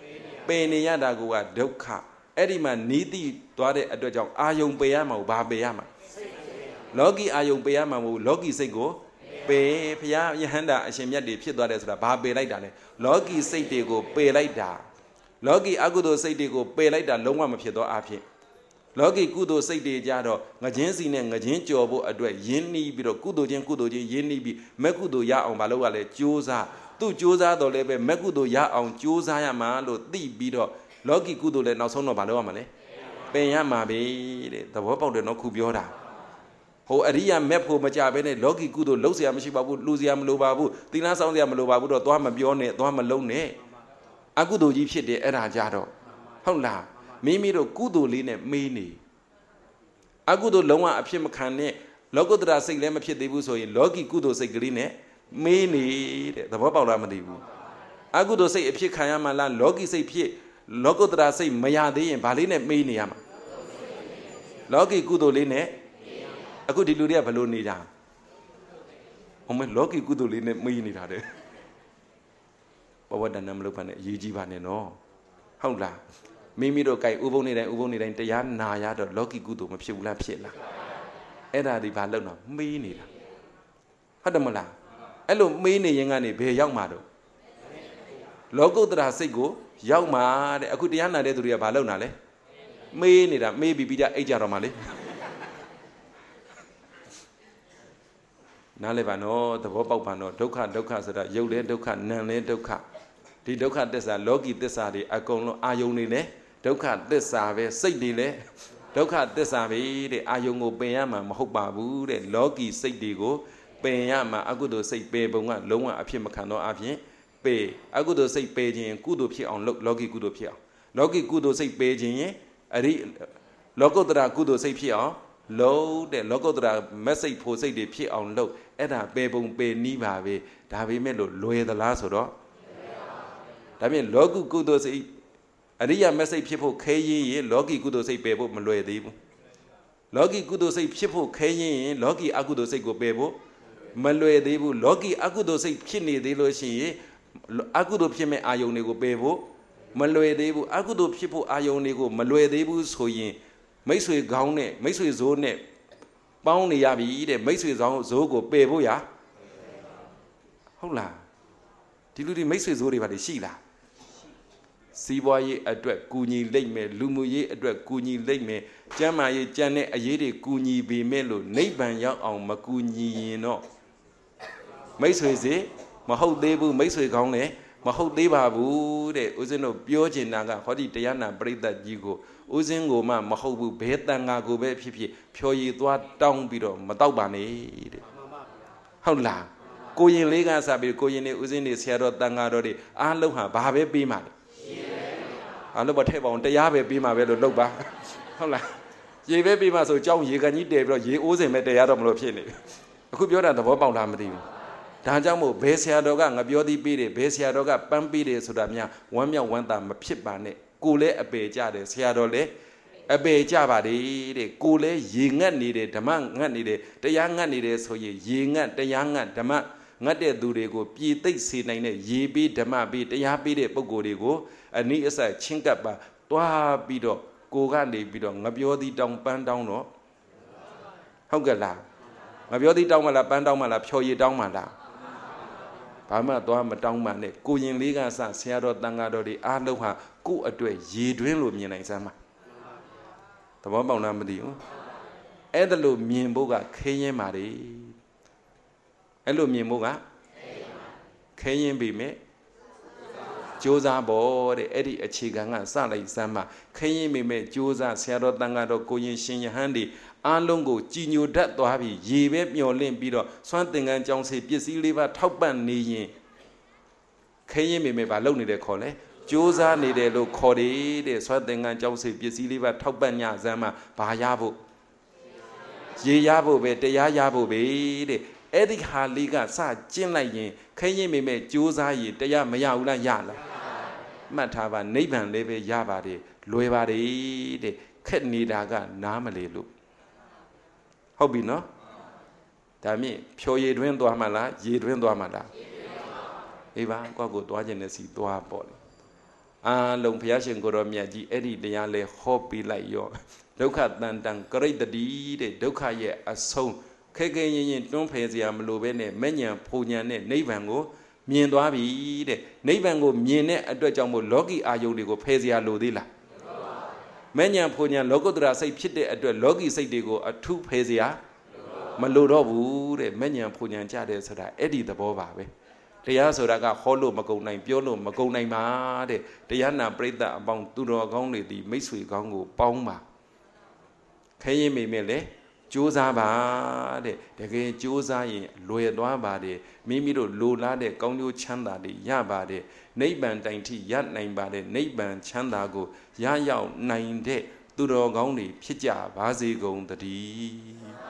ပေနေရတာကဒုက္ခအဲ့ဒီမှာနီးတိသွားတဲ့အတွက်ကြောင့်အာယုံပေရမှာဘာပေရမှာလောကီအာယုံပေရမှာမဟုတ်လောကီစိတ်ကိုပေဘုရားယဟန္တာအရှင်မြတ်တွေဖြစ်သွားတယ်ဆိုတာဘာပေလိုက်တာလဲလောကီစိတ်တွေကိုပေလိုက်တာလောကီအကုသိုလ်စိတ်တွေကိုပေလိုက်တာလုံးဝမဖြစ်တော့အဖြစ်လောကီကုသိုလ်စိတ်တွေကြတော့ငချင်းစီနဲ့ငချင်းကြော်ဖို့အတွက်ယင်းနှီးပြီးတော့ကုသိုလ်ချင်းယင်းနှီးပြီးမဲ့ကုသိုလ်ရအောင်မလုပ်ရလဲကြိုးစားသူ့ကြိုးစားတော့လည်းပဲမဲ့ကုသိုလ်ရအောင်ကြိုးစားရမှာလို့သိပြီးတော့လောကီကုသိုလ်လည်းနောက်ဆုံးတော့မလုပ်ရမှာလဲပင်ရမှာပဲတဲ့သဘောပေါက်တယ်နော်ခုပြောတာဟိုအရိယာမက်ဖို့မကြဘဲနဲ့လောကီကုသိုလ်လှုပ်เสียမရှိပါဘူးလှူเสียမလိုပါဘူးသီလဆောင်เสียမလိုပါဘူးတော့သွားမပြောနဲ့သွားမလုံးနဲ့အကုသိုလ်ကြီးဖြစ်တယ်အဲ့ဒါကြတော့ဟုတ်လားမိမိတို့ကုသိုလ်လေးနဲ့မေးနေအကုသိုလ်လုံးဝအဖြစ်မခံနဲ့လောကုတ္တရာစိတ်လည်းမဖြစ်သေးဘူးဆိုရင်လောကီကုသိုလ်စိတ်ကလေးနဲ့မေးနေတဲ့သဘောပေါက်လားမသိဘူးအကုသိုလ်စိတ်အဖြစ်ခံရမှာလားလောကီစိတ်ဖြစ်လောကုတ္တရာစိတ်မရသေးရင်ဗာလေးနဲ့မေးနေရမှာလောကီကုသိုလ်လေးနဲ့အခုဒီလူတွေကဘယ်လိုနေကြဟိုမဲ့လောကီကုသိုလ်လေးနဲ့မေးနေတာတဲ့ဘဝတဏ္ဍမလုပ်ပါနဲ့အရေးကြီးပါနဲ့နော်ဟုတ်လားမိမိတို့ကြိုက်ဥပုံနေတိုင်းတရားနာရတော့လောကီကုသိုလ်မဖြစ်ဘူးလားဖြစ်လားအဲ့ဒါဒီဘာလုပ်တော့မေးနေတာဟုတ်တယ်မလားအဲ့လိုမေးနေရင်ကနေဘယ်ရောက်မှာတော့လောကုတ္တရာစိတ်ကိုရောက်မှာတဲ့အခုတရားနာတဲ့သူတွေကဘာလုပ်နာလဲမေးနေတာမေးပြီးပြီးကြအိတ်ကြတော့မှလေနားလဲပါနော်သဘောပေါက်ပါနော်ဒုက္ခဆိုတာရုပ်လဲဒုက္ခနာမ်လဲဒုက္ခဒီဒုက္ခသစ္စာလောကီသစ္စာတွေအကုန်လုံးအာယုန်တွေလဲဒုက္ခသစ္စာပဲစိတ်တွေလဲဒုက္ခသစ္စာပဲတဲ့အာယုန်ကိုပင်ရမှာမဟုတ်ပါဘူးတဲ့လောကီစိတ်တွေကိုပင်ရမှာအကုသိုလ်စိတ်ပေပုံကလုံးဝအဖြစ်မခံတော့အဖြစ်ပေအကုသိုလ်စိတ်ပေခြင်းကုသိုလ်ဖြစ်အောင်လုပ်လောကီကုသိုလ်ဖြစ်အောင်လောကီကုသိုလ်စိတ်ပေခြင်းရင်အဲ့ဒီလောကုတ္တရာကုသိုလ်စိတ်ဖြစ်အောင်လုံးတဲ့လောကုတ္တရာမက်စိတ်ဖို့စိတ်တွေဖြစ်အောင်လုပ်အဲ့ဒါပေပုံပေနီးပါပဲဒါပေမဲ့လို့လွယ်သလားဆိုတော့ဒါပြင်လောကုကုသိုလ်စိတ်အရိယာမက်စိတ်ဖြစ်ဖို့ခဲရင်လောကီကုသိုလ်စိတ်ပယ်ဖို့မလွယ်သေးဘူးလောကီကုသိုလ်စိတ်ဖြစ်ဖို့ခဲရင်လောကီအကုသိုလ်စိတ်ကိုပယ်ဖို့မလွယ်သေးဘူးလောကီအကုသိုလ်စိတ်ဖြစ်နေသေးလို့ရှိရင်အကုသိုလ်ဖြစ်မဲ့အာယုန်တွေကိုပယ်ဖို့မလွယ်သေးဘူးအကုသိုလ်ဖြစ်ဖို့အာယုန်တွေကိုမလွယ်သေးဘူးဆိုရင်မိတ်ဆွေကောင်းနဲ့မိတ်ဆွေဇိုးနဲ့ပေါင်းနေရပြီတဲ့မိတ်ဆွေဆောင်ဇိုးကိုပယ်ဖို့ရဟုတ်လားဒီလူတွေမိတ်ဆွေဇိုးတွေဘာတွေရှိလားစီးပွားရေးအတွက်ကူညီလိမ့်မယ်လူမှုရေးအတွက်ကူညီလိမ့်မယ်ကျမ်းမာရေးကြံတဲ့အရေးတွေကူညီပေမဲ့လို့နိဗ္ဗာန်ရောက်အောင်မကူညီရင်တော့မိတ်ဆွေစီမဟုတ်သေးဘူးမိတ်ဆွေကောင်းလည်းမဟုတ်သေးပါဘူးတဲ့ဦးဇင်းတို့ပြောချင်တာကဟောဒီတရားနာပရိသတ်ကြီးကိုဦးဇင်းကိုမှမဟုတ်ဘူးဘဲတန်ဃာကိုပဲဖြစ်ဖြဖြော်ရည်သွားတောင်းပြီးတော့မတောက်ပါနဲ့တဲ့ဟုတ်လားကိုရင်လေးကစပြီးကိုရင်နေဦးဇင်းနေဆရာတော်တန်ဃာတော်တွေအားလုံးဟာဘာပဲပြီးမှလဲအားလုံးပဲထဲပေါင်းတရားပဲပြီးမှပဲလို့လုပ်ပါဟုတ်လားရေပဲပြီးမှဆိုကြောင်းရေကန်ကြီးတည်ပြီးတော့ရေအိုးစင်ပဲတရားတော့မလို့ဖြစ်နေအခုပြောတာသဘောပေါက်လားမသိဘူးဒါကြောင့်မို့ဘယ်ဆရာတော်ကငပြောသီးပေးတယ်ဘယ်ဆရာတော်ကပန်းပေးတယ်ဆိုတာများဝမ်းမြောက်ဝမ်းသာမဖြစ်ပါနဲ့ကိုလည်းအပေကြတယ်ဆရာတော်လည်းအပေကြပါတယ်တဲ့ကိုလည်းရေငတ်နေတယ်ဓမ္မငတ်နေတယ်တရားငတ်နေတယ်ဆိုရင်ရေငတ်တရားငတ်ဓမ္မငတ်တဲ့သူတွေကိုပြည်သိပ်စေနိုင်တဲ့ရေပေးဓမ္မပေးတရားပေးတဲ့ပုဂ္ဂိုလ်တွေကိုအနည်းအဆက်ချင်းကပ်ပါတွားပြီးတော့ကိုကနေပြီးတော့ငပြောသီးတောင်းပန်းတောင်းတော့ဟုတ်ကဲ့လားငပြောသီးတောင်းမလားပန်းတောင်းမလားဖြော်ရည်တောင်းမလားဘာမှသွားမတောင်းပါနဲ့ကိုရင်လေးကစဆရာတော်တန်ဃာတော်တွေအားလုံးဟာကိုယ့်အတွက်ရေတွင်းလို့မြင်နိုင်စမ်းပါသဘောပေါက်လားမသိဘူးအဲ့ဒါလို့မြင်ဖို့ကခဲရင်ပါလေအဲ့လိုမြင်ဖို့ကခဲရင်ပြီမဲ့ကြိုးစားဖို့တဲ့အဲ့ဒီအခြေခံကစလိုက်စမ်းပါခဲရင်ပြီမဲ့ကြိုးစားဆရာတော်တန်ဃာတော်ကိုရင်ရှင်ယဟန်တွေအားလုံးကိုကြည်ညိုတတ်သွားပြီးရေပဲမျောလင့်ပြီးတော့စွမ်းသင်္ကန်းကြောင်းစေပစ္စည်းလေးပါထောက်ပံ့နေရင်ခဲရင်မိမေပါလုံနေတဲ့ခေါ်လဲကြိုးစားနေတယ်လို့ခေါ်တယ်တဲ့စွမ်းသင်္ကန်းကြောင်းစေပစ္စည်းလေးပါထောက်ပံ့ညစမ်းမှာဘာရဖို့ရေရဖို့ပဲတရားရဖို့ပဲတဲ့အဲ့ဒီဟာလေးကစကျင့်လိုက်ရင်ခဲရင်မိမေကြိုးစားရင်တရားမရဘူးလားရလားမှတ်ထားပါနိဗ္ဗာန်လေးပဲရပါတယ်လွယ်ပါတယ်တဲ့ခက်နေတာကနားမလေလို့ဟုတ်ပြီနော်ဒါမြင့်ဖြော်ရည်တွင်းသွားမှလားရေတွင်းသွားမှလားအေးပါကိုယ့်ကိုသွားခြင်းနဲ့စီသွားပေါ့လေလုံးဘုရားရှင်ကိုရောမြတ်ကြီးအဲ့ဒီတရားလဲဟောပြီးလိုက်ရောဒုက္ခတန်တန်ကရိတ္တိတဲ့ဒုက္ခရဲ့အဆုံးခဲခဲရင်ရင်တွန်းဖယ်စရာမလိုပဲနဲ့မဲ့ညာဖူညာနဲ့နိဗ္ဗာန်ကိုမြင်သွားပြီတဲ့နိဗ္ဗာန်ကိုမြင်တဲ့အတွက်ကြောင့်မို့လောကီအာယုန်တွေကိုဖယ်စရာလိုသေးလားမဲ့ညာဖူညာလောကုတ္တရာစိတ်ဖြစ်တဲ့အတွက်လောကီစိတ်တွေကိုအထုဖယ်စရာမလိုတော့ဘူးတဲ့မဲ့ညာဖူညာကြတယ်ဆိုတာအဲ့ဒီသဘောပါပဲတရားဆိုတာကဟောလို့မကုန်နိုင်ပြောလို့မကုန်နိုင်ပါတဲ့တရားနာပရိသတ်အပေါင်းသူတော်ကောင်းတွေဒီမိတ်ဆွေကောင်းကိုပေါင်းပါခဲရင်မိမဲ့လေကြိုးစားပါတဲ့တကယ်ကြိုးစားရင်လွယ်သွားပါတယ်မိမိတို့လိုလားတဲ့ကောင်းကျိုးချမ်းသာတွေရပါတယ်နိဗ္ဗာန်တိုင်ထိရနိုင်ပါတယ်နိဗ္ဗာန်ချမ်းသာကိုရရောက်နိုင်တဲ့သူတော်ကောင်းတွေဖြစ်ကြပါစေကုန်သတည်း